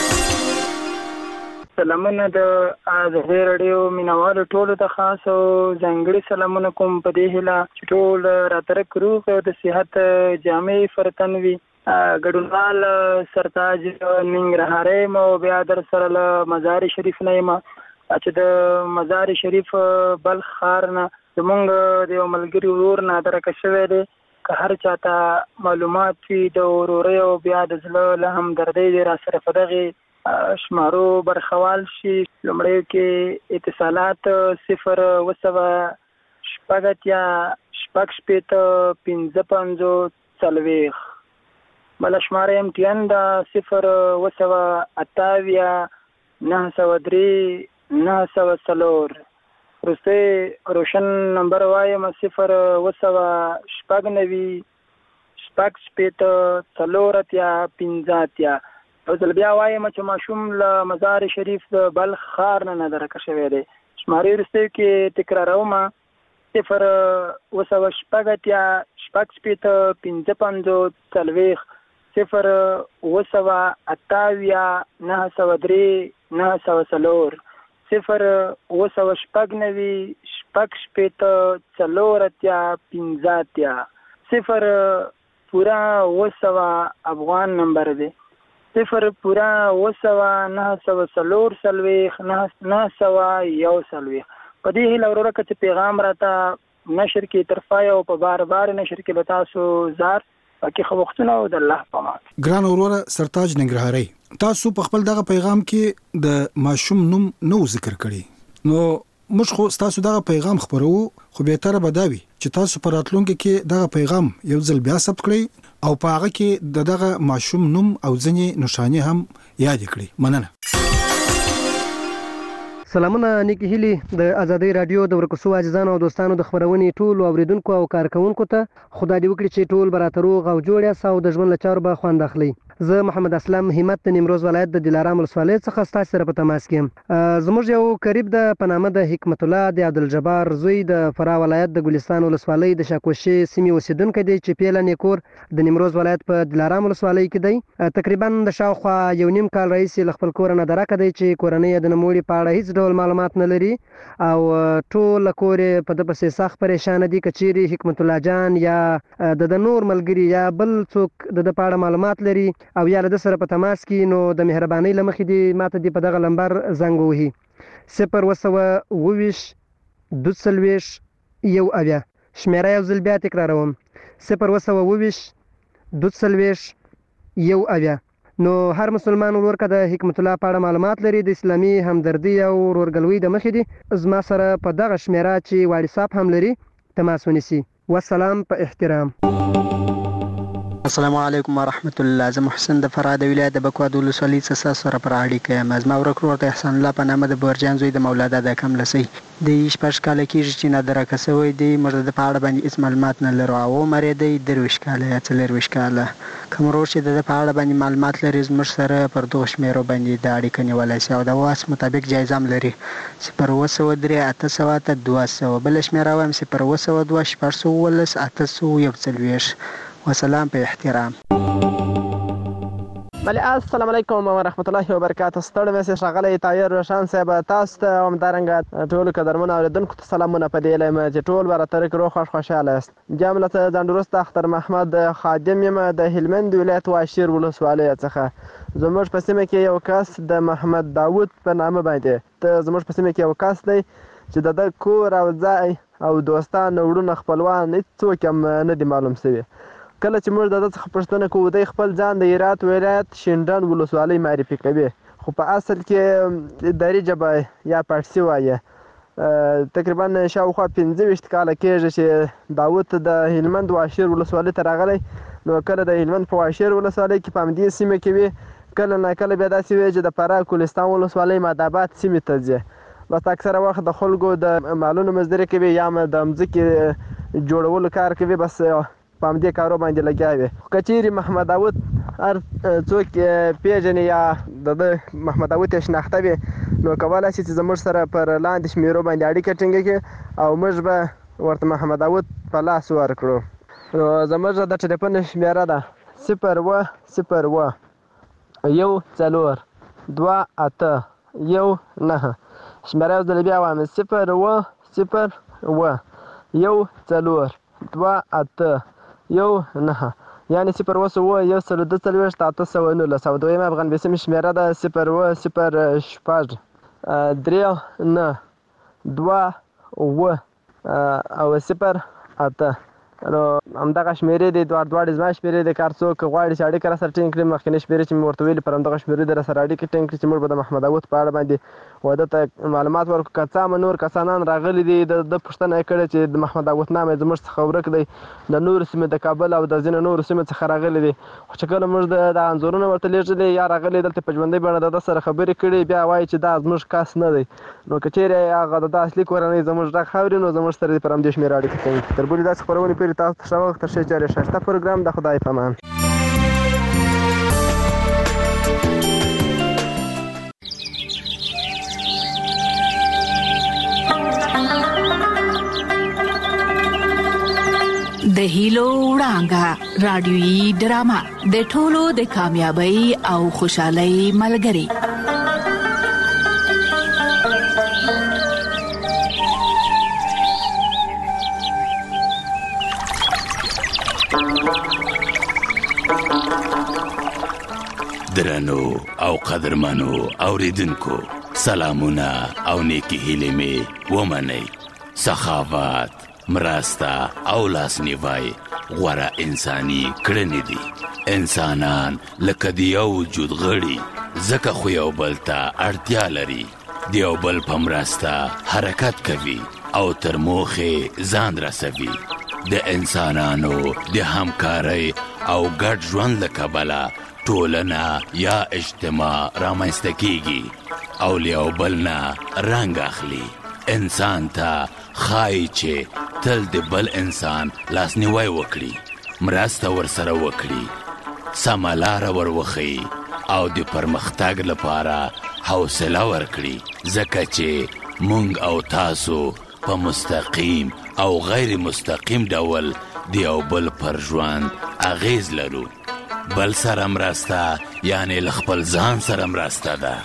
[SPEAKER 17] سلامونه د آزادۍ راډیو مینوالو ټولو ته خاص او ځانګړي سلامونه کوم په دې هیله چې ټول راترک روغ او د صحت جامې فرتن وي. ګډونوال سرتاج ننګرهاری یم او بیا در سره له مزار شریف نه یم چې د مزار شریف بلخ ښار نه زمونږ د یو ملګري ورور نادرکه شوی دی. که هر چا ته معلومات وي د ورورۍ او بیا د زړه له همدردۍ دی را سره په دغې شمارو برخوال شي. لومړیو کې اتصالات صفر اووه سوه شپږ اتیا شپږ شپېته پنځه پنځوس څلوېښت. بله شماره ایم ټي ان ده صفر اووه سوه اته اویا نهه سوه درې نهه سوه څلور. وروستی روشن نمبر وایم صفر اووه سوه شپږ نوي شپږ شپېته څلور اتیا پنځه اتیا. یو ځل بیا وایم چې ماشوم له مزار شریف د بلخ ښار نه نادرکه شوی دی. شمارې وروستیو کې تکراروم صفر اووه سوه شپږ اتیا شپږ شپېته پنځه پنځوس څلوېښت صفر اووه سوه اته اویا نهه سوه درې نهه سوه څلور صفر اووه سوه شپږ نوي شپږ شپېته څلور اتیا پنځه اتیا. صفر پورا اووه سوه افغان نمبر دی. صفر پورا اووه سوه نهه سوه څلور څلوېښت نهه سوه یو څلوېښت. په دې هیله وروره که چې پیغام راته نشر کې طرفای او په بار بار نشر کې به تاسو زار پکې ښه وختونه او د الله په امان.
[SPEAKER 18] ګران وروره سرتاج ننګرهاری، تاسو په خپل دغه پیغام کې د ماشوم نوم نو ذکر کړی، نو موږ خو تاسو دغه پیغام خبرو خو به تر بداوي چې تاسو پر راتلونکو کې دغه پیغام یو ځل بیا ثبت کړئ او په هغه کې دغه ماشوم نوم او ځنې نشانه هم یاد کړئ. مننه.
[SPEAKER 19] سلامونه نیکی هیلی د آزادۍ رادیو د ورکوسو عزیزانو او دوستانو د خبرونې ټول اوریدونکو او کارکونکو ته خدای دې وکړي چې ټول براترو او جوړ یاست او د ژوند له چارو به خوند اخلي. زه محمد اسلام همت د نیمروز ولایت د دلارام ولسوالۍ څخه ستاسو سره په تماس کې یم. زموږ یو قریب د پنامه د حکمت الله د عبدالجبار زوی د فراه ولایت د ګلستان ولسوالۍ د شاکوشي سیمې اوسیدونکی دی چې پیله نیکور د نیمروز ولایت په دلارام ولسوالۍ کې دی. تقریبا د شاوخوا یو نیم کال راهیسې له خپل کور نه درکه دی چې کورنۍ د نوموړي په اړه هیڅ ډول معلومات نه لري او ټول کور په د پسې سخت پریشان دي. کچيري حکمت الله جان یا د نور ملګری یا بل څوک د د پاړه معلومات لري او یا د سره په تماس کې، نو د مهرباني لمخې دی ماته دی په دغه لمبر زنګ وهي صفر اووه سوه اووه ویشت دوه څلوېښت یو اویا. شمیره یو ځل بیا تکراروم صفر اووه سوه اووه ویشت دوه څلوېښت یو اویا. نو هر مسلمان ورور که د حکمت الله په اړه معلومات لري د اسلامي همدردي او ورورګلوۍ د مخې دی زما سره په دغه شمیره چې واتساپ هم لري تماس ونیسي. والسلام په احترام.
[SPEAKER 20] السلام علیکم ورحمت الله. زه محسن د فراه د ولایت د بکواد ولسوالۍ څخه سره پر اړیکه یم. زما ورک ورور د احسان الله په نامه د بورجان زوی د مولا دادا کملسۍ د شپږ کاله کېږي چې نادرکه شوی دی. موږ د په اړه باندې هېڅ معلومات نه لرو او عمر یې دی درویشت کاله یا څلېرویشت کاله. کوم ورور چې د په اړه باندې معلومات لري زموږ سره پر دغو شمېرو باندې د اړیکه نیولی شي او د واس مطابق جایزه هم لري صفر اووه سوه درې اته سوه اته دوه سوه. بله شمېره وایم صفر اووه سوه دوه شپږ سوه اوولس اته سوه یو څلوېښت. وسلام په احترام.
[SPEAKER 21] بله السلام علیکم و رحمت الله وبرکاته. ستړي مې ښاغلی طاهر روشن صاحب تاسو ته همدارنګه ټولو قدرمنو اورېدونکو ته سلامونه په دې هیله یم چې ټول به راته روغ خوښ خوشحاله یاست. بیا هم له ځان وروسته اختر محمد خادم یم د هلمند ولایت واشیر ولسوالۍ څخه. زموږ په سیمه کې یو کس د محمد داود په نامه باندې ته زموږ په سیمه کې یو کس دی چې د ده کور او ځای او دوستان وروڼه خپلوان هېڅوک هم نه دي معلوم شوي. کله چې موږ د ده څخه پوښتنه کوو دی خپل ځان د هرات ولایت شینډنډ ولسوالۍ معرفي کوي، خو په اصل کې دري ژبه یا پاړسي وایي. تقریبا شاوخوا پنځه ویشت کاله کېږي چې داود د هلمند واشیر ولسوالۍ ته راغلی. نو کله د هلمند په واشیر ولسوالۍ کې په همدې سیمه کې وي، کله ناکله بیا داسې وي چې د فراه کوهستان ولسوالۍ مادآباد سیمې ته ځي. بس اکثره وخت د خلکو د مالونو مزدوري کوي یا هم د مځکې جوړولو کار کوي، بس په همدې کارو باندې لګیا وي. که چیرې محمد داود هر څوک پیژني یا د ده محمد داود یې شناخته وي نو کولی شي چې زموږ سره پر لاندې شمېرو باندې اړیکه ټینګه کړي او موږ به ورته محمد داود په لاس ورکړو. نو زموږ د ټلیفون شمېره ده صفر اووه صفر اووه یو څلور دوه اته یو نهه. شمېره یو ځل بیا وایم صفر اووه صفر اووه یو څلور دوه اته یو نهه، یعنې صفر اووه سوه یو سل دوه څلوېښت اته سوه نولس. او دویمه افغان بیسیمې شمېره ده صفر اووه صفر شپږ درې نه دوه اووه او صفر اته. نو همدغه شمېرې دي، دواړه دواړې زما شمېرې دي. که هر څوک غواړي چې اړیکه راسره ټینګ کړي مخکینۍ شمېرې چې مې ورته ویلي پر همدغه شمېرې دې راسره اړیکې ټینګ کړي چې موږ به د محمد داود په اړه باندې و ده ته معلومات ورکړو. که څه هم نور کسانان راغلي دي د ده پوښتنه یې کړې چې د محمد داود نام یې زموږ څخه ورک دی، د نورو سیمې د کابل او د ځینو نورو سیمو څخه راغلي دي. خو چې کله موږ د انځورونه ورته لیږلي یا راغلي دلته په ژوندۍ بڼه د ده سره خبرې کړي بیا وایي چې دا زموږ کس نه دی. نو که چیرې هغه د ده اصلي کورنۍ زموږ غږ اوري نو زموږ سره دې پر همدې شمېره اړیکه کوي. تر بلې داسې خپرونې پورې تاسو ته ښه وخت. تر ښې چارې ښایسته پروګرام د خدای په امان.
[SPEAKER 22] د هیلو وړانګه رادیويي ډرامه د ټولو د کامیابی او خوشحالۍ ملګری.
[SPEAKER 23] درنو او قدرمنو اوریدونکو سلامونه او نیکی هیلې مې ومنئ. سخاوت، مرسته او لاسنیوی غوره انساني کړنې دي. انسانان لکه د یو وجود غړي ځکه خو یو بل ته اړتیا لري، د یو بل په مرسته حرکت کوي او تر موخې ځان رسوي. د انسانانو د همکارۍ او ګډ ژوند له کبله ټولنه یا اجتماع رامنځته کیږي او له یو بل نه رنګ اخلي. انسان ته ښایي چې تل د بل انسان لاسنیوی وکړي، مرسته ورسره وکړي، سمه لاره ور وښیي او د پرمختګ لپاره حوصله ورکړي، ځکه چې موږ او تاسو په مستقیم او غیر مستقیم ډول د یو بل پر ژوند اغیز لرو. بل سره مرسته یعنی له خپل ځان سره مرسته ده.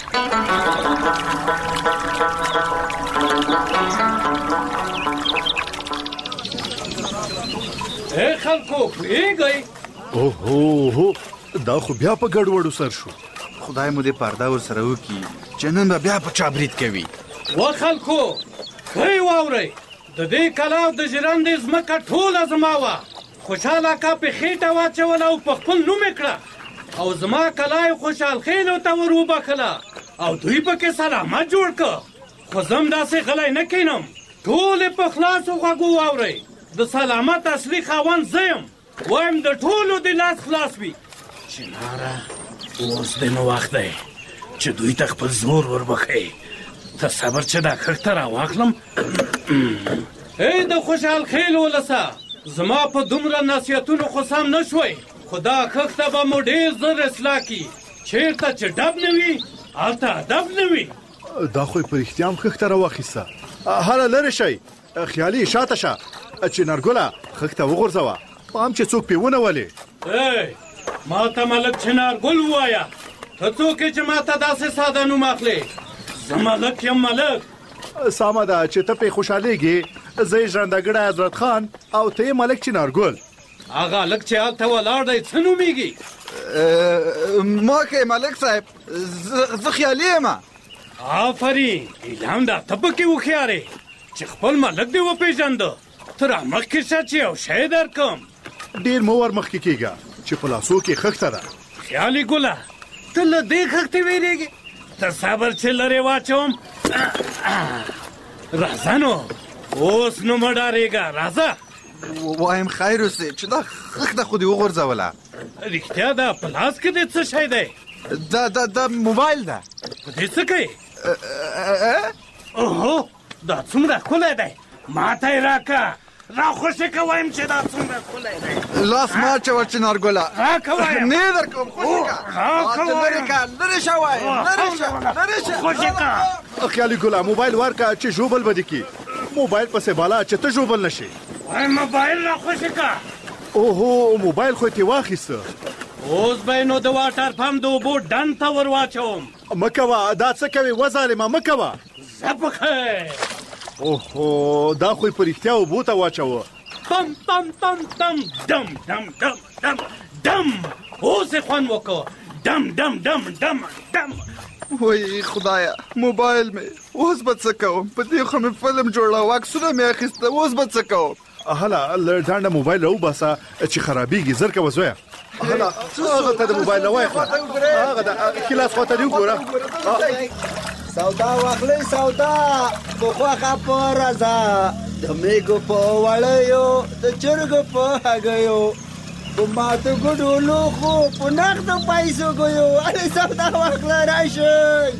[SPEAKER 24] اے خلکو پوهېږئ؟
[SPEAKER 25] اوهو دا خو بیا په ګډوډو سر شو.
[SPEAKER 26] خدای مو دې پرده ورسره وکړي چې نن به بیا په چا برید کوي.
[SPEAKER 24] و خلکو ښه واورئ، د دې کلا او د ژرندې ځمکه ټوله زما وه. خوشحال اکا په خېټه واچوله او په خپل نوم یې کړه او زما کلا یې خوشحال خېلو ته ور وبخله او دوی پکې سلامت جوړ کړه. خو زه هم داسې غلی نه کښېنم، ټول یې په خلاصو غوږو واورئ. د سلامت اصلي خاوند زه یم، وایم د ټولو د لاس خلاص وي. چناره اوس د نو وخت دی چې دوی ته خپل زور وربښئ. ته صبر چې دا کښته راواخلم. ای د خوشحال خېل ولسه، زما په دومره نصیحتونو خو سم نه شوی، خو دا کښته به مو ډېر زر اصلاح کي. چېرته چې ډب نه وي هلته ادب نه وي.
[SPEAKER 25] دا خو یې په رښتیا هم کښته راواخیسته. هله لرې شئ، خیالي شاته شه. چنارګله خښته وغورځوه، پام چې څوک پې ونه ولې.
[SPEAKER 24] ای ما ته ملک چنارګل ووایه، ته څوک چې ما ته داسې ساده نوم اخلې؟ زه ملک یم ملک.
[SPEAKER 25] سمه ده چې ته پې خوشحالېږې. زه یې ژرندهګړی حضرت خان او ته یې ملک چنارګل.
[SPEAKER 24] هغه هلک چې هلته ولاړ دی څه نومېږي؟
[SPEAKER 26] ما که ملک صاحب زه خیالي یم.
[SPEAKER 24] آفرین ایلام دا ته پکې هوښیار یې چې خپل ملک دې وپېژنده. ته را مخکې شه چې یو شی درکړم.
[SPEAKER 25] ډېر مه ور مخکې کېږه چې په لاسو کې خښته ده.
[SPEAKER 24] خیالي ګله ته له دې خښتې وېرېږې؟ ته صبر چې لرې واچوم. راځه نو اوس نو مه ډارېږه. راځه.
[SPEAKER 26] وایم خیر اوسې چې دا خښته خو دې وغورځوله.
[SPEAKER 24] رښتیا ده په لاس کې دې څه شی دی؟
[SPEAKER 26] دا دا دا موبایل ده.
[SPEAKER 24] په دې څه کوې؟ اوهو دا څومره ښکلی دی. ما ته یې راکړه. را خوشې که وایم چې دا څومره ښکلی دی.
[SPEAKER 26] لاس مه اچوه چنارګله.
[SPEAKER 24] راکړه وایم.
[SPEAKER 26] نه یې درکوم. خوشې که.
[SPEAKER 24] راکړه وایم.
[SPEAKER 26] لرې که لرې شه وایم. لرې شه لرې شه.
[SPEAKER 24] خوشې که.
[SPEAKER 25] خیالي ګله موبایل ورکړه چې ژوبل به دې کړي. موبایل پسې بالا چې ته ژوبل نه شې.
[SPEAKER 24] وایم موبایل را خوشې که.
[SPEAKER 25] اوهو موبایل خو یې واخیسته.
[SPEAKER 24] اوس به نو د واټر پمپ د اوبو ډنډ ته ور واچوم.
[SPEAKER 25] مه کوه دا څه کوې وظالمه مه کوه.
[SPEAKER 24] زه په خیر.
[SPEAKER 25] اوهو دا خو یې په رښتیا اوبو ته واچوه.
[SPEAKER 24] تم تم تم تم دم دم دم دم دم. اوس یې خوند وکړه. دم دم دم دم دم.
[SPEAKER 26] وای خدایا موبایل مې اوس به څه کوم؟ په دې خو مې فلم جوړاوه عکسونه مې اخیسته. اوس به څه کوم؟
[SPEAKER 25] هله له ډانډه موبایل راوباسه چې خرابېږي. زر کوه زویه. هله هغه ته د موبایل نه وایخله. هغه د کلاس خواته دې وګوره.
[SPEAKER 3] سودا واخلئ سودا پخوا په رضا د میږو په وړیو د چرګو په هګیو په ماتو ګډو لوښو په نغدو پیسو ګیو. هلې سودا واخله راشئ.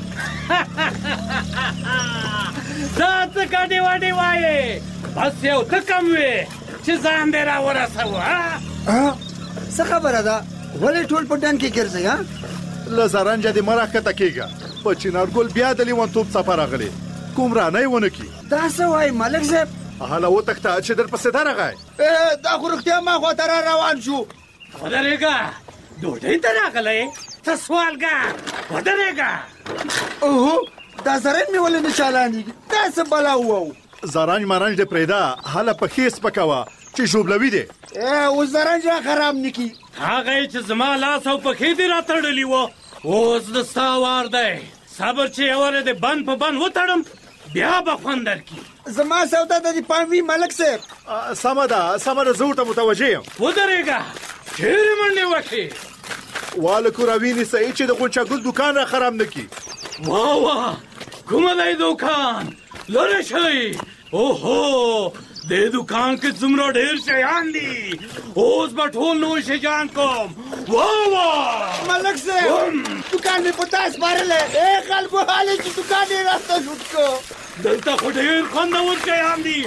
[SPEAKER 24] دا څه ګډې وډې وایې؟ بس یو ته کم وې چې ځان دې را ورسوه.
[SPEAKER 3] څه خبره ده؟ ولې ټول په ډنډ کې ګرځئ؟
[SPEAKER 25] له زرنجه دې مه راښکته کېږه. په چنارګل بیا د لیونتوب څپه راغلې. کوم رانه یې ونه کړي.
[SPEAKER 3] دا څه وایي ملک صاحب؟
[SPEAKER 25] هله وتښته چې درپسې درغی.
[SPEAKER 3] دا خو رښتیا ما خواته را روان شو.
[SPEAKER 24] ودرېږه ډوډۍ ته راغلی ته سوالګر. ودرېږه.
[SPEAKER 3] اوهو دا زرنج مې ولې نه چالانېږي؟ دا څه بلا ووو؟
[SPEAKER 25] زرنج مرنج دې پرېږده. هله پښې سپکوه چې ژوبلوي دې.
[SPEAKER 3] اوس زرنج را خراب نه کړي.
[SPEAKER 24] هغه یې چې زما لاس او پښې دې را تړلي وو. اوس د ستا وار دی. صبر چې یوارې دې بند په بند وتړم بیا به خوند درکړي.
[SPEAKER 3] زما سودا د دې پام وي ملک صاحب.
[SPEAKER 25] سمه ده سمه ده زه ورته متوجه یم.
[SPEAKER 24] ودرېږه چیرې منډې وکړې؟
[SPEAKER 25] واله کوراوي نیسئ چې د غونچه ګل دوکان را خراب نه کړي.
[SPEAKER 24] واه واه کومه دی دوکان؟ لرې شئ. اوهو دې دوکان کې څومره ډېر شیان دي. اوس به ټول نوی شیان کوم. واه واه
[SPEAKER 3] ملک صاحب دوکان مې په تا سپارلی. ای خلکو حالې چې دوکان یې راسته شوټ کړو.
[SPEAKER 24] دلته خو ډېر خوندور شیان دي.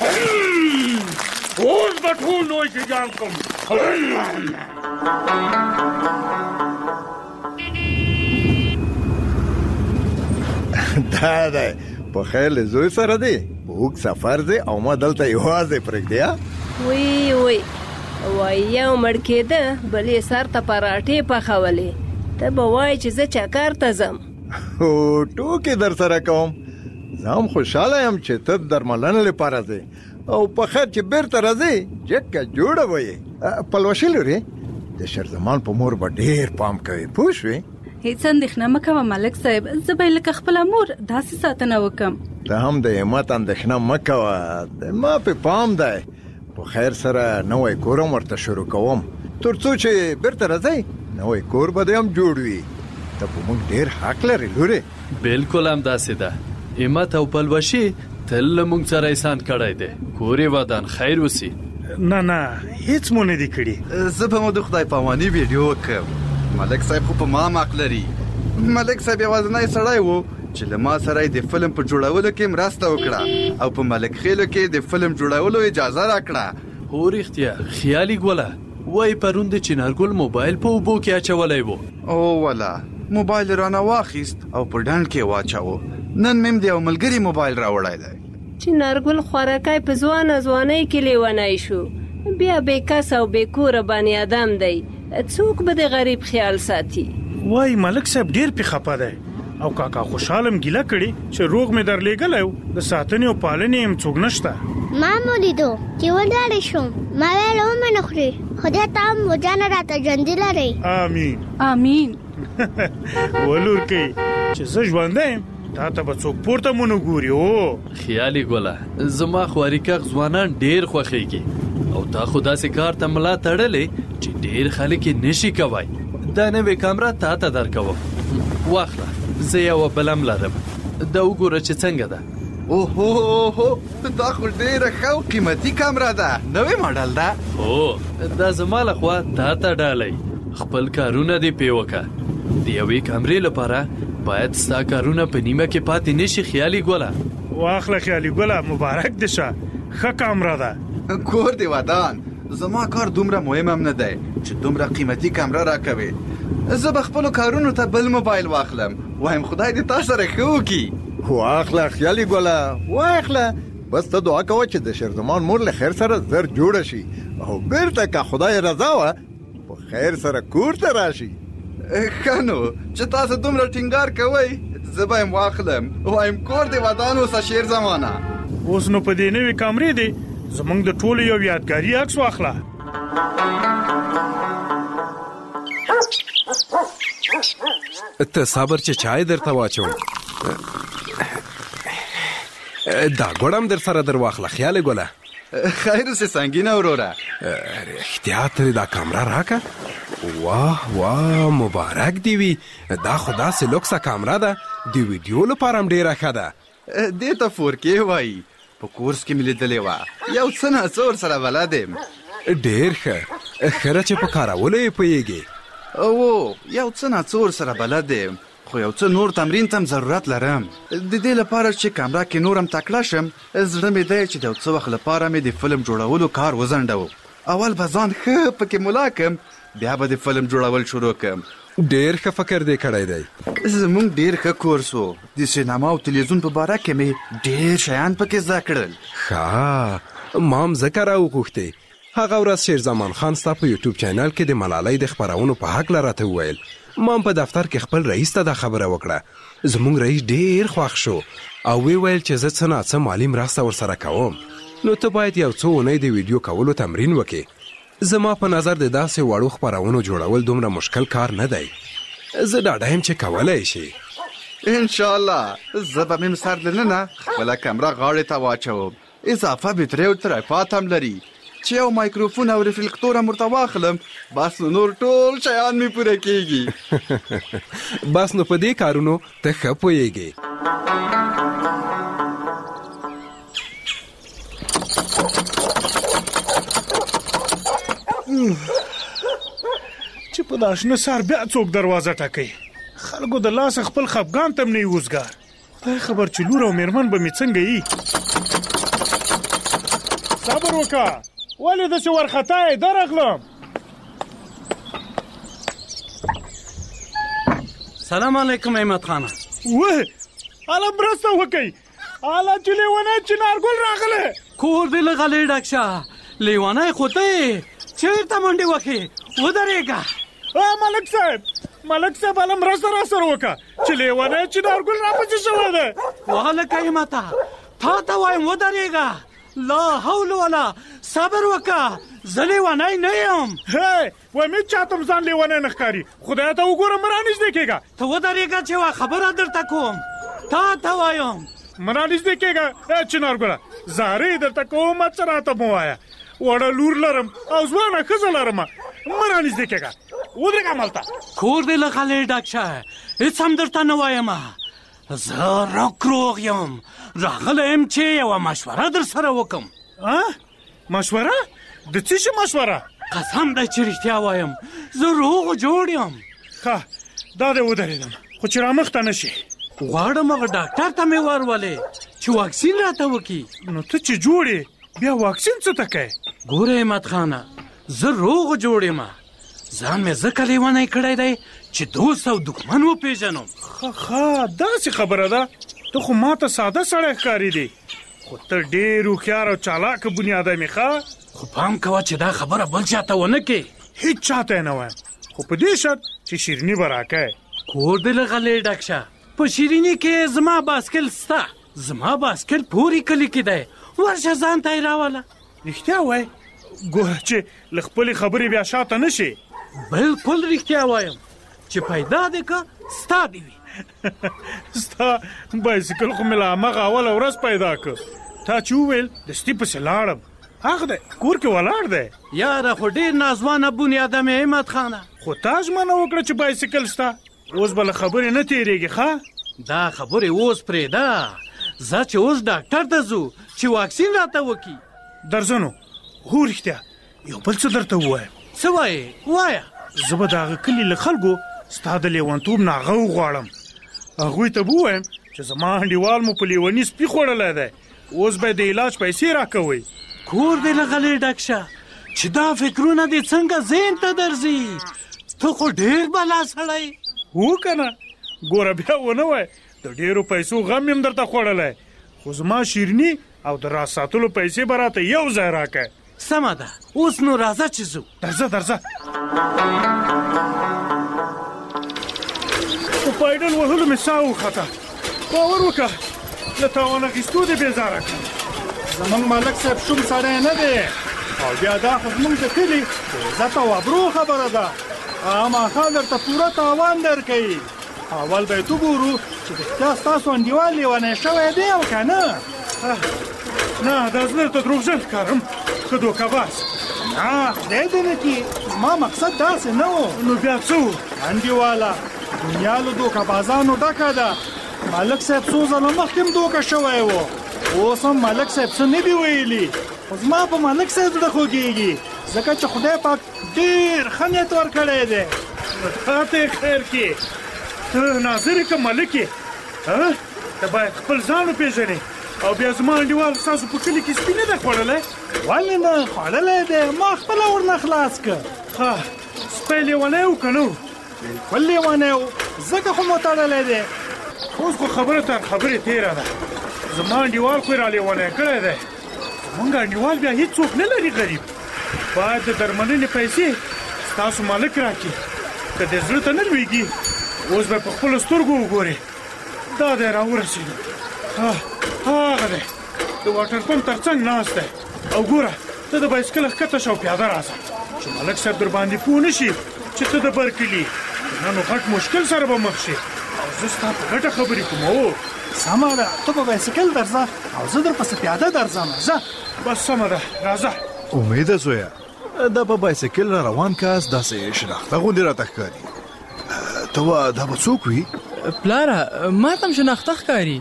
[SPEAKER 24] اوس به ټول نوی شیان کوم.
[SPEAKER 4] دا دی په خیر له زوی سره دی. اوږد سفر دی او ما دلته یوازې پرېږدی.
[SPEAKER 6] وی وی وای یو مړ کېده بل یې سر ته پراټې پخولې. ته به وایې چې زه چکر ته ځم.
[SPEAKER 4] هو ټوکې در سره کوم. زه هم خوشحاله یم چې ته درملنې لپاره ځې او په خیر چې بیرته راځې جګه جوړه به یې. پلوشې لرې د شرزمان په مور به ډېر پام کوي پوه شوې.
[SPEAKER 7] هیڅ اندېښنه مه کوه ملک صاحب. زه به یې لکه خپله مور داسې ساتنه وکړم.
[SPEAKER 4] ته هم د همت اندېښنه مه کوه. د ما په پام دی. په خیر سره نوی کور هم ورته شروع کوم تر څو چې بیرته راځئ. نوی کور به دې هم جوړ وي. ته په موږ ډېر حق لرې لورې.
[SPEAKER 8] بالکل همداسې ده. همت او پلوشي تل له موږ سره احسان کړی دی. کور یې ودان خیر وسي.
[SPEAKER 25] نه نه هیڅ مو نه دي کړي.
[SPEAKER 26] زه به مو د خدای پاماني ویډیو وکړم. ملک صاحب خو په ما حق لري. ملک صاحب یوازینی سړی و چې له ما سره د فلم په جوړولو کې مرسته وکړه او په ملک خیلو کې د فلم جوړولو اجازه راکړه.
[SPEAKER 8] هو رښتیا خیالي ګوله وای پرون د چنارګل موبایل په اوبو کې اچولی و.
[SPEAKER 26] او ولا موبایل رانه واخیست او په ډنډ کې واچاوه. نن مې د یو ملګري موبایل راوړی دی.
[SPEAKER 6] چنارګل خوارکی په ځوانه ځوانۍ کې لیونی شو. بیا بې کس او بې کوره بني ادم دی. څوک به د غریب خیال ساتي؟
[SPEAKER 1] وای ملک صاحب ډیر په خپه دی او کاکا خوشحالم ګیله کړي چې روغ مې درلېږلی و د ساتنې او پالنې هم څوک نشته.
[SPEAKER 9] ما مو لیدو چې ولاړې شوم، ما ویل ومې نه خوري، خدای ته هم وجانه راته ژوندي لرئ.
[SPEAKER 1] امین
[SPEAKER 7] امین.
[SPEAKER 1] ولورکۍ چې زه ژوندی یم تا ته به څوک پورته مو نه ګوري. او
[SPEAKER 8] خیالي ګوله زما خواريکاغ ځوانان ډیر خوښیږي او تا خو داسې کار ته ملا تړلې چې ډیر خلک یې نشي کوی. دا نوې کامره تا ته درکوم، واخله زه یو بلم لرم، دا وګوره چې څنګه ده.
[SPEAKER 26] اوهو اوهو دا خو ډیره ښه او قیمتي کامره ده، نوې ماډل ده.
[SPEAKER 8] هو دا زما لخوا تا ته ډالۍ، خپل کارونه دې پې وکړه. د یوې کامرې لپاره باید ستا کارونه په نیمه کې پاتې نشي. خیالي ګوله
[SPEAKER 1] واخله خیالي ګوله، مبارک دې شه، ښه کامره ده.
[SPEAKER 26] کور دې ودان، زما کار دومره مهم هم نه دی چې دومره قیمتي کامره راکوي. زه به خپلو کارونو ته بل موبایل واخلم، وایم خدای دې تا سره ښه وکړي.
[SPEAKER 4] واخله خیالي ګوله واخله، بس ته دعا کوه چې د شیرزمان مور له خیر سره زر جوړه شي او بیرته که خدای رضا وه په خیر سره کور ته راشي.
[SPEAKER 26] ښه نو چې تاسو دومره ټینګار کوئ زه به یم واخلم، وایم کور دې ودان اوسه شیرزمانه.
[SPEAKER 1] اوس نو په دې نوې کامرې دی زمونږ د ټولو یو یادګاري عکس واخله.
[SPEAKER 10] ته صبر چې چای درته واچوم. دا ګوړم در سره در واخله خیال ګوله.
[SPEAKER 26] خیر اوسې سنګینه وروره.
[SPEAKER 10] احتیاط دا کامره راکه. واه واه مبارک دی وي، دا خو داسې لوکسه کامره ده، د ویډیو لپاره هم ډېره ښه ده.
[SPEAKER 26] دې ته فور کې وایي، په کورس کې مې لیدلې وه، یو څه ناڅه ورسره بلد یم.
[SPEAKER 10] ډېر ښه، ښه چې په کارولو یې پوهېږې.
[SPEAKER 26] او یو څه ناڅه ورسره بلد یم، خو یو څه نور تمرین ته هم ضرورت لرم. د دې لپاره چې کامره کې نور هم تکړه شم، زړه مې دی چې د یو څه وخت لپاره مې د فلم جوړولو کار وځنډوم. اول به ځان ښه پکې ملا کړم، بیا به د فلم جوړول شروع کړم.
[SPEAKER 10] ډېر ښه فکر دې کړی دی.
[SPEAKER 26] زموږ ډېر ښه کورس و، د سینما او تلویزیون په باره کې مې ډېر شیان پکې زده کړل.
[SPEAKER 10] ښه ما هم ځکه راوغوښتې. هغه ورځ شیرزمان خان ستا په یوټیوب چینل کې د ملالۍ د خپرونو په هکله راته وویل. ما په دفتر کې خپل رئیس ته دا خبره وکړه. زموږ رئیس ډېر خوښ شو او وی ویل چې زه څه ناڅه مالي مرسته ورسره کوم، نو ته باید یو څو اونۍ د ویډیو کولو تمرین وکې. زما په نظر د داسې وړو خپرونو جوړول دومره مشکل کار نه دی. زه ډاډه یم چې کولی شي.
[SPEAKER 26] انشاءالله زه به مې سر دننه خپله کمره غاړې ته واچوم، اضافه بطرۍ او تریفات هم لري چې یو مایکروفون او ریفلیکتور هم ورته واخلم، بس نو نور ټول شیان مې پوره کېږي.
[SPEAKER 10] بس نو په دې کارونو ته ښه پوهېږې.
[SPEAKER 1] چې په داشنه سار بیا څوک دروازه ټکوي، خلکو د لاسه خپل خفګان ته هم نه یي وزګار. خدای خبر چې لور او میرمن به مې څنګه یي. صبر وکړه، ولې داسې ورخطا یې؟ درغلم.
[SPEAKER 24] سلام علیکم احمد خانه.
[SPEAKER 1] وه اله مرسته وکئ، اله چې لیونی چنارګل راغلی.
[SPEAKER 24] کور دې له غلې ډک شه، لیونی خو ته یې چېرته منډې وکې؟ ودرېږه.
[SPEAKER 1] ملک صاحب ملک صاحب اله مرسته را سره وکړه چې لیونی چنارګل راپسې شوی دی.
[SPEAKER 24] وهلکه احمده تا ته وایم ودرېږه، لا حول ولا، صبر وکړه، زه لیونی نه یم.
[SPEAKER 1] هی وایم هېڅ چاته هم ځان لیونی نه ښکاري. خدای ته وګوره مه رانږدې کېږه.
[SPEAKER 24] ته ودرېږه چې یوه خبره درته کوم، تا ته وایم.
[SPEAKER 1] مه رانږدې کېږه چنارګله، زارۍ درته کوم، څه راته مه وایه. وړه لور لرم او ځوانه ښځه لرم، مه رانږدې کېږه، ودرېږه همالته.
[SPEAKER 24] کور دې له غلې ډک شه، هېڅ هم درته نه وایم. زه روغ روغ یم، راغلی یم چې یوه مشوره در سره وکم.
[SPEAKER 1] مشوره؟ د څه شي مشوره؟
[SPEAKER 24] قسم دی چې رښتیا وایم، زه روغ جوړ یم.
[SPEAKER 1] ښه دا دی ودرېدم، خو چې رامخته نه شي.
[SPEAKER 24] غواړم هغه ډاکټر ته مې ورولې چې واکسین راته وکړي.
[SPEAKER 1] نو ته چې جوړ یې بیا واکسین څه ته کوې؟
[SPEAKER 24] ګوره احمد خانه، زه روغ جوړ یم، ځان مې ځکه لیونی کړی دی چې دوست او دښمن وپېژنم.
[SPEAKER 1] ښه ښه داسې خبره ده. ته خو ماته ساده سړی ښکاري دی، خو ته ډېر هوښیار او چالاکه بنیاده مې. ښه
[SPEAKER 24] خو پام کوه چې دا خبره بل چاته ونه کې.
[SPEAKER 1] هېڅ چاته یې نه وایم، خو په دې شرط چې شیریني به راکې.
[SPEAKER 24] کور دې له غلې ډک شه. په شیریني کې زما باسکل ستا. زما باسکل پورې کلي کې دی. ورشه ځان ته یې راوله.
[SPEAKER 1] رښتیا وایې؟ ګوره چې له خپلې خبرې بیا شاته نه شي.
[SPEAKER 24] بالکل رښتیا وایم چې پیدا دې که ستا دې وي.
[SPEAKER 1] ستا بایسکل خو مې له همغه اوله ورځ پیدا که. تا چې وویل دستي پسې لاړم. هغه دی کور کې ولاړ دی.
[SPEAKER 24] یاره خو ډېر نازوانه بونې ادم یې همت خانه.
[SPEAKER 1] خو تا ژمنه وکړه چې بایسکل ستا. اوس به له خبرې نه تېرېږي ښه؟
[SPEAKER 24] دا خبرې اوس پرېږده. زه چې اوس ډاکټر ته ځو چې واکسین راته وکړي.
[SPEAKER 1] درځه نو. هو رښتیا یو بل څه درته ووایم.
[SPEAKER 24] څه وایې؟ وایه.
[SPEAKER 1] زه به د هغه کلي له خلکو ستا د لیونتوب نه هغه وغواړم. هغوی ته به ووایم چې زما انډیوال مو په لیوني سپي خوړلی دی. اوس به د علاج پیسې راکوئ.
[SPEAKER 24] کور دې له غلې ډک شه چې دا فکرونه دې څنګه ذهن ته درځي. ته خو ډېر بلا سړی.
[SPEAKER 1] هو که نه؟ ګوره بیا ونه وای د ډېرو پیسو غم یم درته خوړلی. خو زما شیریني او د راز ساتلو پیسې به راته یو ځای راکړه.
[SPEAKER 24] سمه ده. اوس نو راځه چې ځو.
[SPEAKER 1] درځه درځه. په پایډل وهلو مې ساه وخته. باور وکړه له تاوان اخیستو دې بېزاره کړم.
[SPEAKER 25] زمونږ ملک صاحب شوم سړی نه دی او بیا دا خو زمونږ د کلي د عزت او ابرو خبره ده. هغه ماښام درته پوره تاوان درکوي. اول به یې وګورو چې رښتیا ستاسو انډیوال لیونی شوی دی او که نه.
[SPEAKER 1] نه دا زه درته دروغجن ښکارم ښه دوکهباز.
[SPEAKER 25] نه خدای دې نه کړي. زما مقصد داسې نه و.
[SPEAKER 1] نو بیا څه و؟
[SPEAKER 25] انډیواله دنیا له دوکهبازانو ډکه ده. ملک صاحب څو ځله مخکې هم دوکه شوی و. اوس هم ملک صاحب څه نه دي ویلي. خو زما په ملک صاحب زړه خوږېږي ځکه چې خدای پاک ډېر ښه نیت ورکړی دی.
[SPEAKER 1] تا ته یې خیر کړي. ته ناظر یې که ملک یې؟ ته باید خپل ځان وپېژنې. او بیا زما انډیوال ستاسو په کلي کې سپي نه دی خوړلی؟
[SPEAKER 25] ولې نه خوړلی دی. ما خپله ورنه خلاص که.
[SPEAKER 1] ښه سپی لیونی و که نه و؟
[SPEAKER 25] بلکل لیونی و ځکه خو مو تړلی دی.
[SPEAKER 1] اوس خو خبره تر خبرې تېره ده. زما انډیوال خو یې را لیونی کړی دی. زمونږ انډیوال بیا هېڅوک نه لري غریب. باید د درملنې پیسې ستاسو مالک راکړي. که دې زړه ته نه لوېږي اوس به په خپلو سترګو وګورې. دا دی راورسېدو. هغه دی د واټر پمپ تر څنګ ناست دی. او ګوره ته د بایسکل ښکته شه او پیاده راځه چې ملک صاحب در باندې پوه نه شي چې ته د بر کلي. نه نو غټ مشکل سره به مخ شي. او زه ستا په ګټه خبرې کوم. او
[SPEAKER 25] سمه ده. ته په بایسکل درځه او زه در پسې پیاده درځم. ځه
[SPEAKER 1] بس سمه ده راځه.
[SPEAKER 25] امیده زویه دا په بایسکل را روان کاس داسې شناخته غوندې راته ښکاري. ته وا دا به څوک وي؟
[SPEAKER 2] پلاره ما ته هم شناخته ښکاري.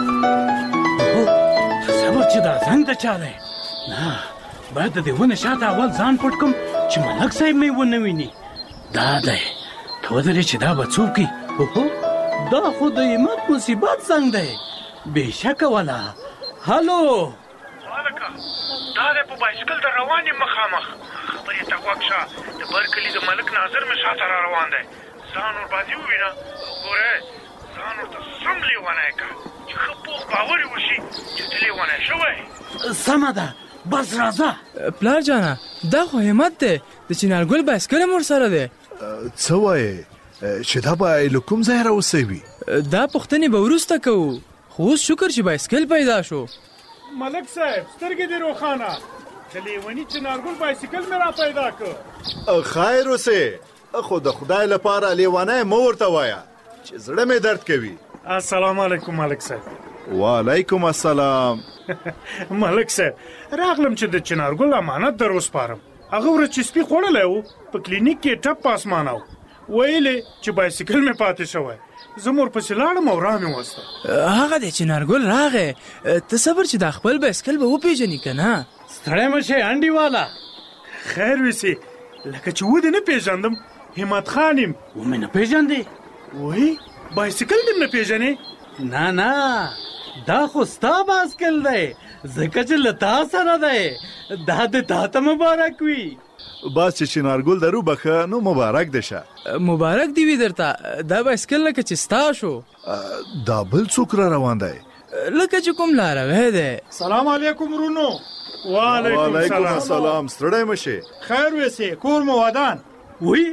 [SPEAKER 24] تصور چې دا زنګ د چا دی. نه باید د دې ونې شاته اول ځان پټ کړم چې ملک صاحب مې ونه ویني. دا دی ته ودرې چې دا به څوک وي. دا خو د همت مصیبت زنګ دی. بېشکه ولا. هلو
[SPEAKER 1] مالکه دا دی په بایسکل د روان یم مخامخ. خبرې ته غوږ شه. د بر کلي د ملک ناظر مې شاته را روان دی. ځان ورباندې ووینه. ګوره ځان ورته سم لیونی که چې ښه پوخ باور یې وشي چې ته لیونی شوی.
[SPEAKER 24] سمه ده بس راځه.
[SPEAKER 2] پلار جانه دا خو همت دی. د چنارګل بایسکل هم ورسره دی.
[SPEAKER 25] څه وایې چې دا به له کوم ځای راوسوي؟
[SPEAKER 2] دا پوښتنې به وروسته کوو. خو اوس شکر چې بایسکل پیدا شو.
[SPEAKER 1] ملک صاحب سترګې دې روښانه. د لیوني چنارګل بایسکل مې را پیدا کړ.
[SPEAKER 25] خیر اوسې. خو د خدای لپاره لیونی مه ورته وایه چې زړه مې درد کوي.
[SPEAKER 1] السلام علیکم ملک صاحب.
[SPEAKER 25] وعلیکم السلام.
[SPEAKER 1] ملک صاحب راغلم چې د چنارګل امانت در وسپارم. هغه ورځ چې سپي خوړلی و په کلینیک کې ټپ په اسمانه و. ویلې چې بایسکل مې پاتې شوی. زه مور پسې لاړم او را مې وسته.
[SPEAKER 2] هغه دی چنارګل راغی. ته صبر چې دا خپل بایسکل به وپېژني که نه.
[SPEAKER 24] ستړی مه شې انډیواله.
[SPEAKER 1] خیر وسې لکه چې ودې نه پېژندم. همت خان یم.
[SPEAKER 24] ومې نه پېژندې؟
[SPEAKER 1] وایي بایسکل دې نه پېژنې؟
[SPEAKER 24] نه نه دا خو ستا بایسکل دی ځکه چې له تا سره دی. دا د تا ته مبارک وي.
[SPEAKER 25] بس چې چنارګل در وبخه نو مبارک دې شه.
[SPEAKER 2] مبارک دی وي درته. دا بایسکل لکه چې ستا شو.
[SPEAKER 25] دا بل څوک را روان دی؟
[SPEAKER 2] لکه چې کوم لاروی دی.
[SPEAKER 25] سلام علیکم ورونو.
[SPEAKER 1] وعلیکم
[SPEAKER 25] السلام. ستړی مه شې. خیر وسې کور مو ودان.
[SPEAKER 24] وی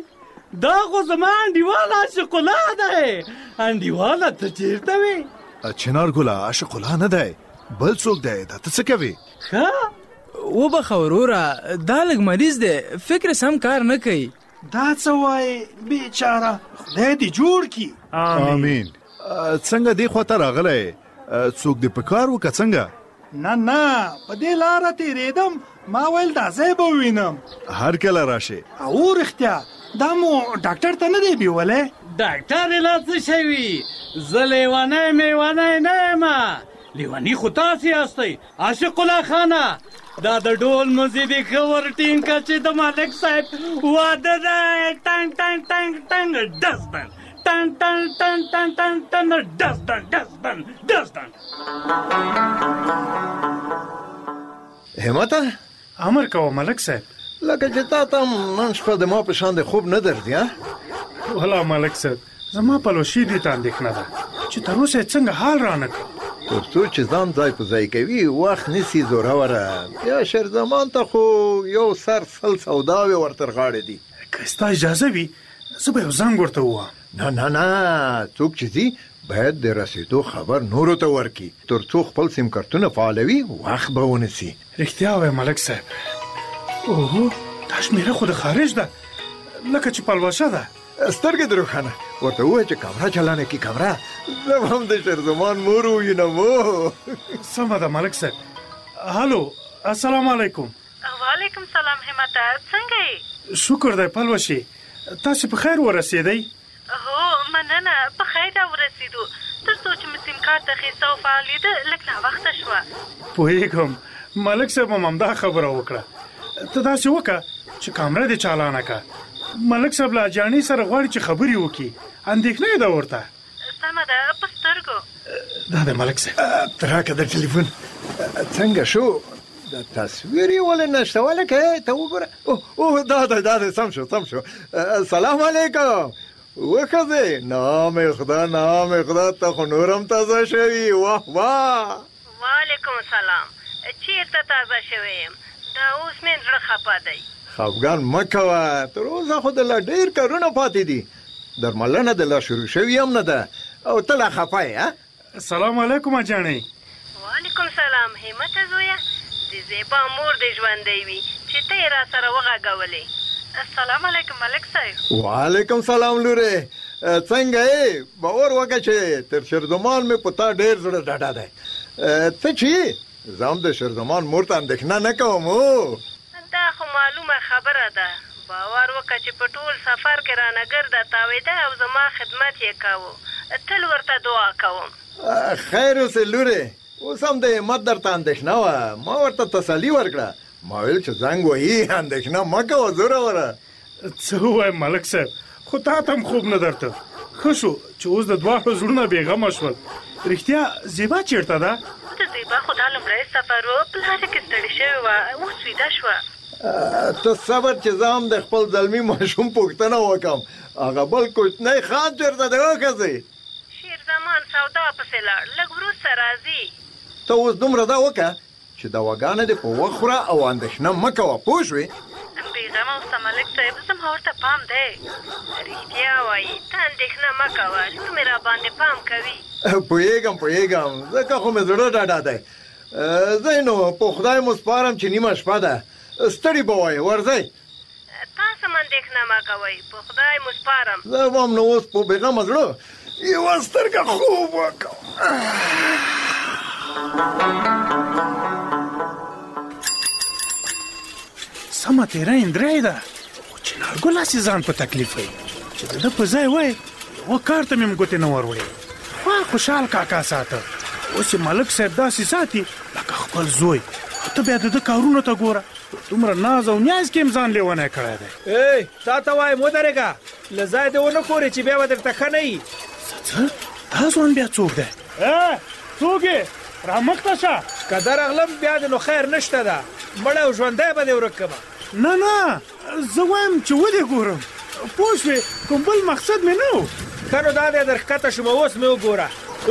[SPEAKER 24] دا خو زما انډیوال عاشق الله دی. انډیواله ته چیرته وې؟
[SPEAKER 5] چنار ګله عاشق الله نه دی، بل څوک دی. دا ته څه کوې؟
[SPEAKER 2] ښه وبخه وروره، دا لږ مریض دی، فکر سم کار نه کوي.
[SPEAKER 25] دا څه وایې بیچاره، خدای دې جوړ کړي.
[SPEAKER 5] آمین. څنګه دې خواته راغلی؟ څوک دې په کار وکړه څنګه؟
[SPEAKER 25] نه نه په دې لاره تېرېدم، ما ویل دا ځای به ووینم.
[SPEAKER 5] هر کله راشې.
[SPEAKER 25] او رښتیا دا مو ډاکټر ته نه دی بیولی؟
[SPEAKER 24] ډاکټر یې لا څه شوي، زه لیونی میونی نه یم. لیوني خو تاسې یاستئ عاشق الله خانه. دا د ډول مزي دې ښه ورټینګ کړه چې د ملک صاحب واده دی. ټنګ ټنګ ټنګ ټنګ ډزدن ټنګ ټنګ ټنګ ټنګ ټنګ ټنګ ډزدن ډزدن ډزدن.
[SPEAKER 4] همته
[SPEAKER 1] امر کوه ملک صاحب.
[SPEAKER 4] لکه چې تا ته نن شپه د ما په شان د خوب نه درځي. ها
[SPEAKER 1] والله ملک صاحب زما پلوشي دې ته اندېښنه ده چې تر اوسه څنګه حال رانه کړ.
[SPEAKER 4] تر څو چې ځان ځای په ځای کوي وخت نیسي زوروره. بیا شیرزمان ته خو یو سر سل سوداوې ورتر غاړې دي.
[SPEAKER 1] که ستا اجازه وي زه به یو زنګ ورته ووایم.
[SPEAKER 4] نه نه نه، څوک چې ځي باید د رسېدو خبر نورو ته ورکړي تر څو خپل سیم کارتونه فعالوي وخت به ونیسي.
[SPEAKER 1] رښتیا وایې ملک صاحب. اوهو دا شمېره خو د خارج ده، لکه چې پلوشه ده.
[SPEAKER 4] سترګې دې روښانه ورته ووایه چې کمره چلانه کړي. کمره زه به هم د شیرزمان مور ووینم.
[SPEAKER 1] سمه ده ملک صاحب. هلو السلام علیکم.
[SPEAKER 7] وعلیکم سلام همته، څنګه یې؟
[SPEAKER 1] شکر دی پلوشي، تاسې په خیر ورسېدئ؟
[SPEAKER 7] هو مننه، په خیر ورسېدو. تر څو چې مې سیم کارت اخیسته او فعالېده لږ ناوخته شوه.
[SPEAKER 1] پوهېږم ملک صاحب هم همدا خبره وکړه. ته داسې وکړه چې کامره دې چالانه کړه. ملک صاحب له اجاڼۍ سره غواړي چې خبرې وکړي، اندېښنه یې ده ورته.
[SPEAKER 7] سمه ده په سترګو.
[SPEAKER 1] دا دی ملک صاحب.
[SPEAKER 4] ته راکړه د ټلیفون. څنګه شو؟ د تصویر یې ولې نشته؟ ولکه ته وګوره. اوه دا دی دا دی، سم شو سم شو. سلام علیکم. وښځې نام خدا نام خدا، ته خو نورم تازه شوي. واه واه.
[SPEAKER 7] وعلیکم سلام. چیرته تازه شوی یم؟ دا اوس مې زړه خفه دی.
[SPEAKER 4] خفګان مه کوه، تر اوسه خو د لا ډېر کارونه پاتې دي. درملنه د لا شروع شوي هم نه ده او ته لا خفه یې.
[SPEAKER 1] السلام علیکم اجاڼۍ.
[SPEAKER 7] وعلیکم سلام. همته زویه د زیبا مور دې ژوندی وي چې ته یې را سره وغږولې. السلام علیکم ملک صاحب.
[SPEAKER 4] وعلیکم سلام لورې، څنګه یې؟ باور وکړه چې تر شیرزمان مې په تا ډېر زړه ډاډه دی. ته چې زه هم د شیرزمان مور ته اندېښنه نه کوم.
[SPEAKER 7] دا خو معلومه خبره ده. باور وکړه چې په ټول سفر کې رانه ګرده تاوېده او زما خدمت یې کوو. تل ورته دعا کوم.
[SPEAKER 4] خیر اوسې لورې، اوس هم د همت درته اندېښنه وه. ما ورته تسلي ورکړه، ما ویل چې زنګ وهي اندېښنه مه کوه زوروره.
[SPEAKER 1] څه ووایم ملک صاحب، خو تا ته هم خوب نه درته. ښه شو چې اوس د دواړو زړونه بېغمه شول. رښتیا زیبا چېرته ده؟
[SPEAKER 7] د زیبا خو دا لومړی سفر و، په لاره کې ستړې شوې وه، اوس ویده شوه.
[SPEAKER 4] ته صبر چې زه هم د خپل زلمي ماشوم پوښتنه وکړم. هغه بل کوچنی خان چېرته دی وښځې؟
[SPEAKER 7] شیرزمان سودا پسې لاړ، لږ وروسته راځي.
[SPEAKER 4] ته اوس دومره دا وکړه چې دواګانې دې په وخت خوره او اندېښنه مه کوه، پوه شوې؟
[SPEAKER 7] بېغمه اوسه ملک صاحب، زما ورته پام دی. رښتیا وایي، ته اندېښنه مه کوه، لور مې راباندې پام کوي.
[SPEAKER 4] پوهېږم پوهېږم، ځکه خو مې زړه ډاډه دی. ځئ نو په خدای مو سپارم چې نیمه شپه ده، ستړي به وایې، ورځئ.
[SPEAKER 7] تاسو هم اندېښنه مه کوئ، په خدای مو سپارم.
[SPEAKER 4] زه به هم نو اوس په بېغمه زړه یوه سترګه خوب وکړم.
[SPEAKER 1] سمه تېره اندرۍ ده، خو چنارګل هسې ځان په تکلیف وی چې د ده په ځای وای یوه کار ته مې م ګوتې نه وروړې. خوا خوشحال کاکا ساته، اوس یې ملک صاحب داسې ساتي لکه خپل زوی. ته بیا د ده کارونو ته ګوره، دومره ناز او نیاز کې هم ځان لیونی کړی دی.
[SPEAKER 2] ای تا ته وایم ودرېږه، له ځای دې ونه ښورې چې بیا به درته ښه نه وي.
[SPEAKER 1] څه دا ځوان بیا څوک دی؟ ای څوک یې؟ رامخته شه.
[SPEAKER 2] که درغلم بیا د نو خیر نشته ده، مړی او ژوندی به دې ورک کړمه.
[SPEAKER 1] نه نه، زه وایم چې ودې ګورم، پوه شوې، کوم بل مقصد مې نه و.
[SPEAKER 2] ښه نو دا دی در ښکته شومه، اوس مې وګوره.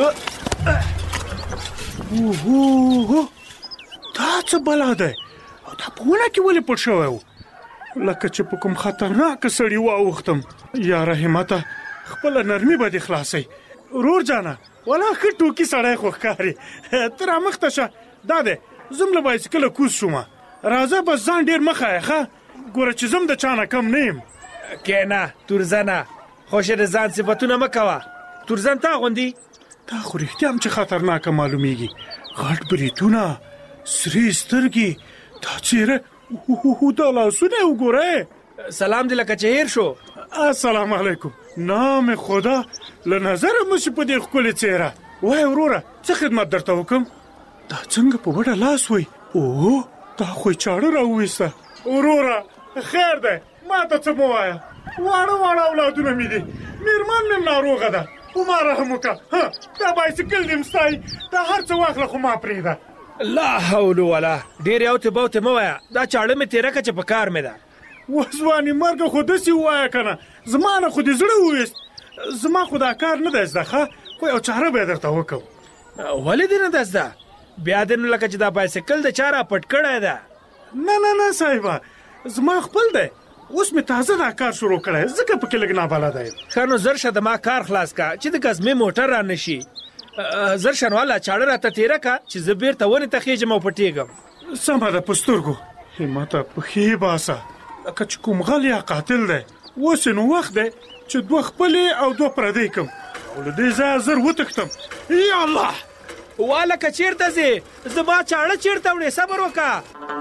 [SPEAKER 1] اوهو دا څه بلا دی؟ او دا په ونه کې ولې پټ شوی و؟ لکه چې په کوم خطرناکه سړي واوښتم. یاره همته خپله نرمي به دې خلاصئ. ورور جانه ولا ښه ټوکي سړی خو ښکاري. ته رامخته شه. دا دی زم له بایسکله کوز شومه. راځه بس ځان ډېر مه ښایه ښه. ګوره چې زم د چا نه کم نه یم.
[SPEAKER 11] کېنه تورزنه خوشه د ځان صفتونه مه کوه. تورزن تا غوندي
[SPEAKER 1] دا خو رښتیا هم چې خطرناکه معلومیږي. غټ بریتونه، سرې سترګې، دا څېره، دا لاسونه یې وګوره.
[SPEAKER 11] سلام دې لکه چې هیر شو.
[SPEAKER 1] السلام علیکم. نام خدا له نظره مشي په دې ښکلې څېره. وای وروره څه خدمت درته وکړم؟ دا څنګه په وډه لاس وی؟ اوه دا خو یې چاړه راوویسته. وروره خیر دی ما ته څه مه وایه. واړه واړه اولادونه مې دي. مېرمن مې ناروغه ده. په ما رحم وکړه. دا بایسکل دې مستایي. دا هر څه واخله خو ما پرېږده.
[SPEAKER 11] لا حول ولا ډېر یوتې بوتې مه وایه. دا چاړه مې تېره کړه چې په کار مې ده.
[SPEAKER 1] وځوانې مرګه خو داسې ووایه که نه. زما نه خو دې زړه وویست. زما خو دا کار نه دی زده ښه. خو یو چاره به یې درته وکړم.
[SPEAKER 11] ولې دې نه ده زده؟ بیا دې نو لکه چې دا بایسکل د چا را پټ کړی ده.
[SPEAKER 1] نه نه نه صاحبه زما خپل دی. اوس مې تازه دا کار شروع کړی ځکه پکې لږ نابلده یم.
[SPEAKER 11] ښه نو زر شه د ما کار خلاص کا چې د ګزمې موټر را نه شي. زر شه نو هله چاړه راته تېره که چې زه بېرته ونې ته خېږم او پټېږم.
[SPEAKER 1] سمه ده په سترګو. همته پښې باسه لکه چې کوم غل یا قاتل دی. اوس نو وخت دی چې دوه خپلې او دوه پردی کړم او له دې ځایه زر وتښتم. یا الله
[SPEAKER 11] وا لکه چېرته ځې؟ زما چاړه چېرته وړې؟ صبر وکړه.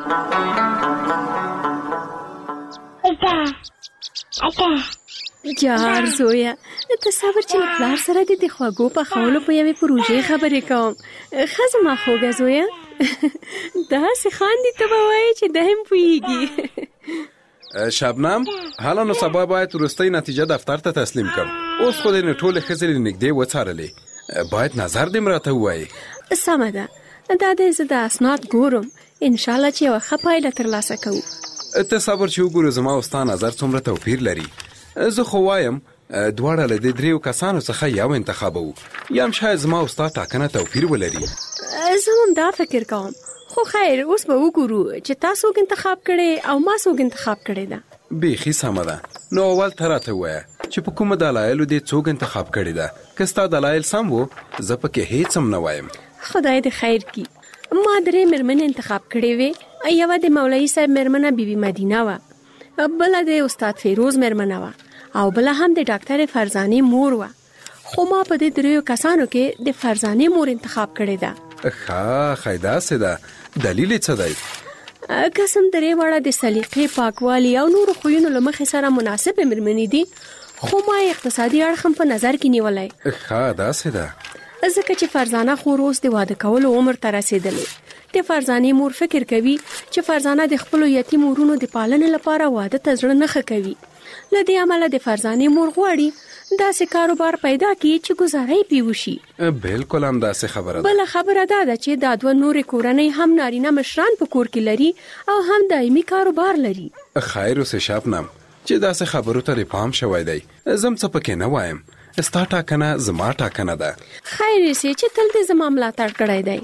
[SPEAKER 6] جار زویا ته صبر چې له پلار سره دې د خوږو پخولو په یوې پروژې خبرې کوم. ښه زما خوږه زویا داسې خاندي ته به وایې چې ده هم پوهېږي.
[SPEAKER 10] شبنم حالا نو سبا باید وروستۍ نتیجه دفتر ته تسلیم کړم. اوس خو دې نو ټولې ښځې له نږدې وڅارلې. باید نظر دې م راته ووایې.
[SPEAKER 6] سمه ده دا دی زه د اسناد ګورم. انشاءالله چې یوه ښه پایله ترلاسه کوو.
[SPEAKER 10] ته صبر چې وګورو زما او ستا نظر څومره توپیر لري. زه خو وایم دواړه له دې دریو کسانو څخه یو انتخابوو یا هم شاید زما او ستا ټاکنه توپیر ولري.
[SPEAKER 6] زه هم دا فکر کوم. خو خیر اوس به وګورو چې تا څوک انتخاب کړی او ما څوک انتخاب کړی ده.
[SPEAKER 10] بیخي سمه ده. نو اول ته راته ووایه چې په کومه دلایلو دې څوک انتخاب کړی ده. که ستا دلایل سم وو زه پکې هیڅ هم نه وایم.
[SPEAKER 6] خدای دې خیر کړي. ما درې مېرمنې انتخاب کړې وې. یوه د مولوي صاحب مېرمنه بیبي مدینه وه، بله د استاد فیروز مېرمنه وه او بله هم د ډاکټرې فرزانې مور وه. خو ما په دې دریو کسانو کې د فرزانې مور انتخاب کړې ده.
[SPEAKER 10] ښه ښه داسې ده. دلیل یې څه دی؟
[SPEAKER 6] قسم درې واړه د سلیقې پاکوالي او نورو خویونو له مخې سره مناسبې مېرمنې دي. خو ما اقتصادي اړخ هم په نظر کې نیولی.
[SPEAKER 10] ښه داسې ده.
[SPEAKER 6] ځکه چې فرزانه خور اوس د واده کولو عمر ته رسېدلی. د فرزانې مور فکر کوي چې فرزانه د خپلو یتیم ورونو د پالنې لپاره واده ته زړه نه ښه کوي. له دې امله د فرزانې مور غواړي داسې کاروبار پیدا کړي چې ګزاره یې پې وشي.
[SPEAKER 10] بالکل هم داسې خبره ده.
[SPEAKER 6] بله خبره دا ده چې دا دوه نورې کورنۍ هم نارینه مشران په کور کې لري او هم دایمي کاروبار لري.
[SPEAKER 10] خیر اوسې شبنم چې داسې خبرو ته پام شوی دی. زم څه پکې نه وایم. ستا ټاکنه زما ټاکنه ده.
[SPEAKER 6] خیر یې چې تل دې زما ملاتړ کړی دی.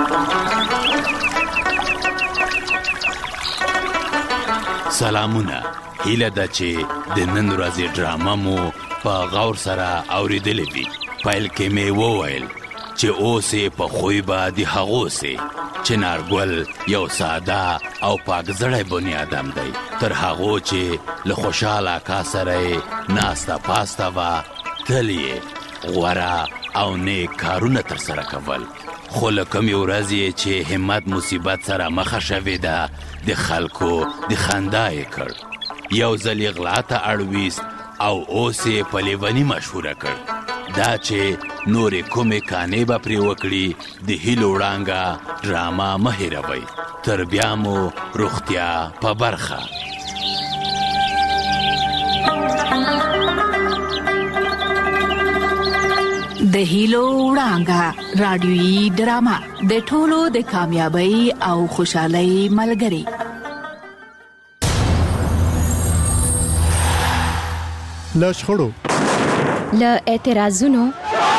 [SPEAKER 23] سلامونه. هیله ده چې د نن ورځې ډرامه مو په غور سره اورېدلې وي. پیل کې مې وویل چې اوس یې په خوی به د هغو سې چې نارګل یو ساده او پاکزړی بني ادم دی. تر هغو چې له خوشحال اکا سره یې ناسته پاسته وه تل یې غوره او نیک کارونه ترسره کول. خو له کومې ورځې چې همت مصیبت سره مخه شوې ده د خلکو د خندا یې کړ. یو ځل یې غلا ته اړویست او اوس یې په لیوني مشهوره کړ. دا چې نورې کومې کانې به پرې وکړي د هیلو وړانګه ډرامه مه هېروئ. تر بیا مو روغتیا په برخه.
[SPEAKER 22] د هیلو وړانګه رادیویي ډرامه د ټولو د کامیابی او خوشحالۍ ملګری.
[SPEAKER 5] له شخړو،
[SPEAKER 12] له اعتراضونو،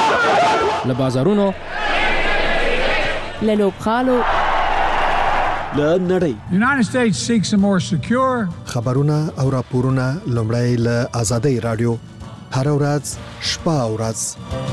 [SPEAKER 13] له بازارونو،
[SPEAKER 12] له لوبخالو،
[SPEAKER 13] له نړۍ.
[SPEAKER 14] United States seeks a more secure
[SPEAKER 15] خبرونه او راپورونه لومړی له آزادۍ رادیو هر ورځ شپه او ورځ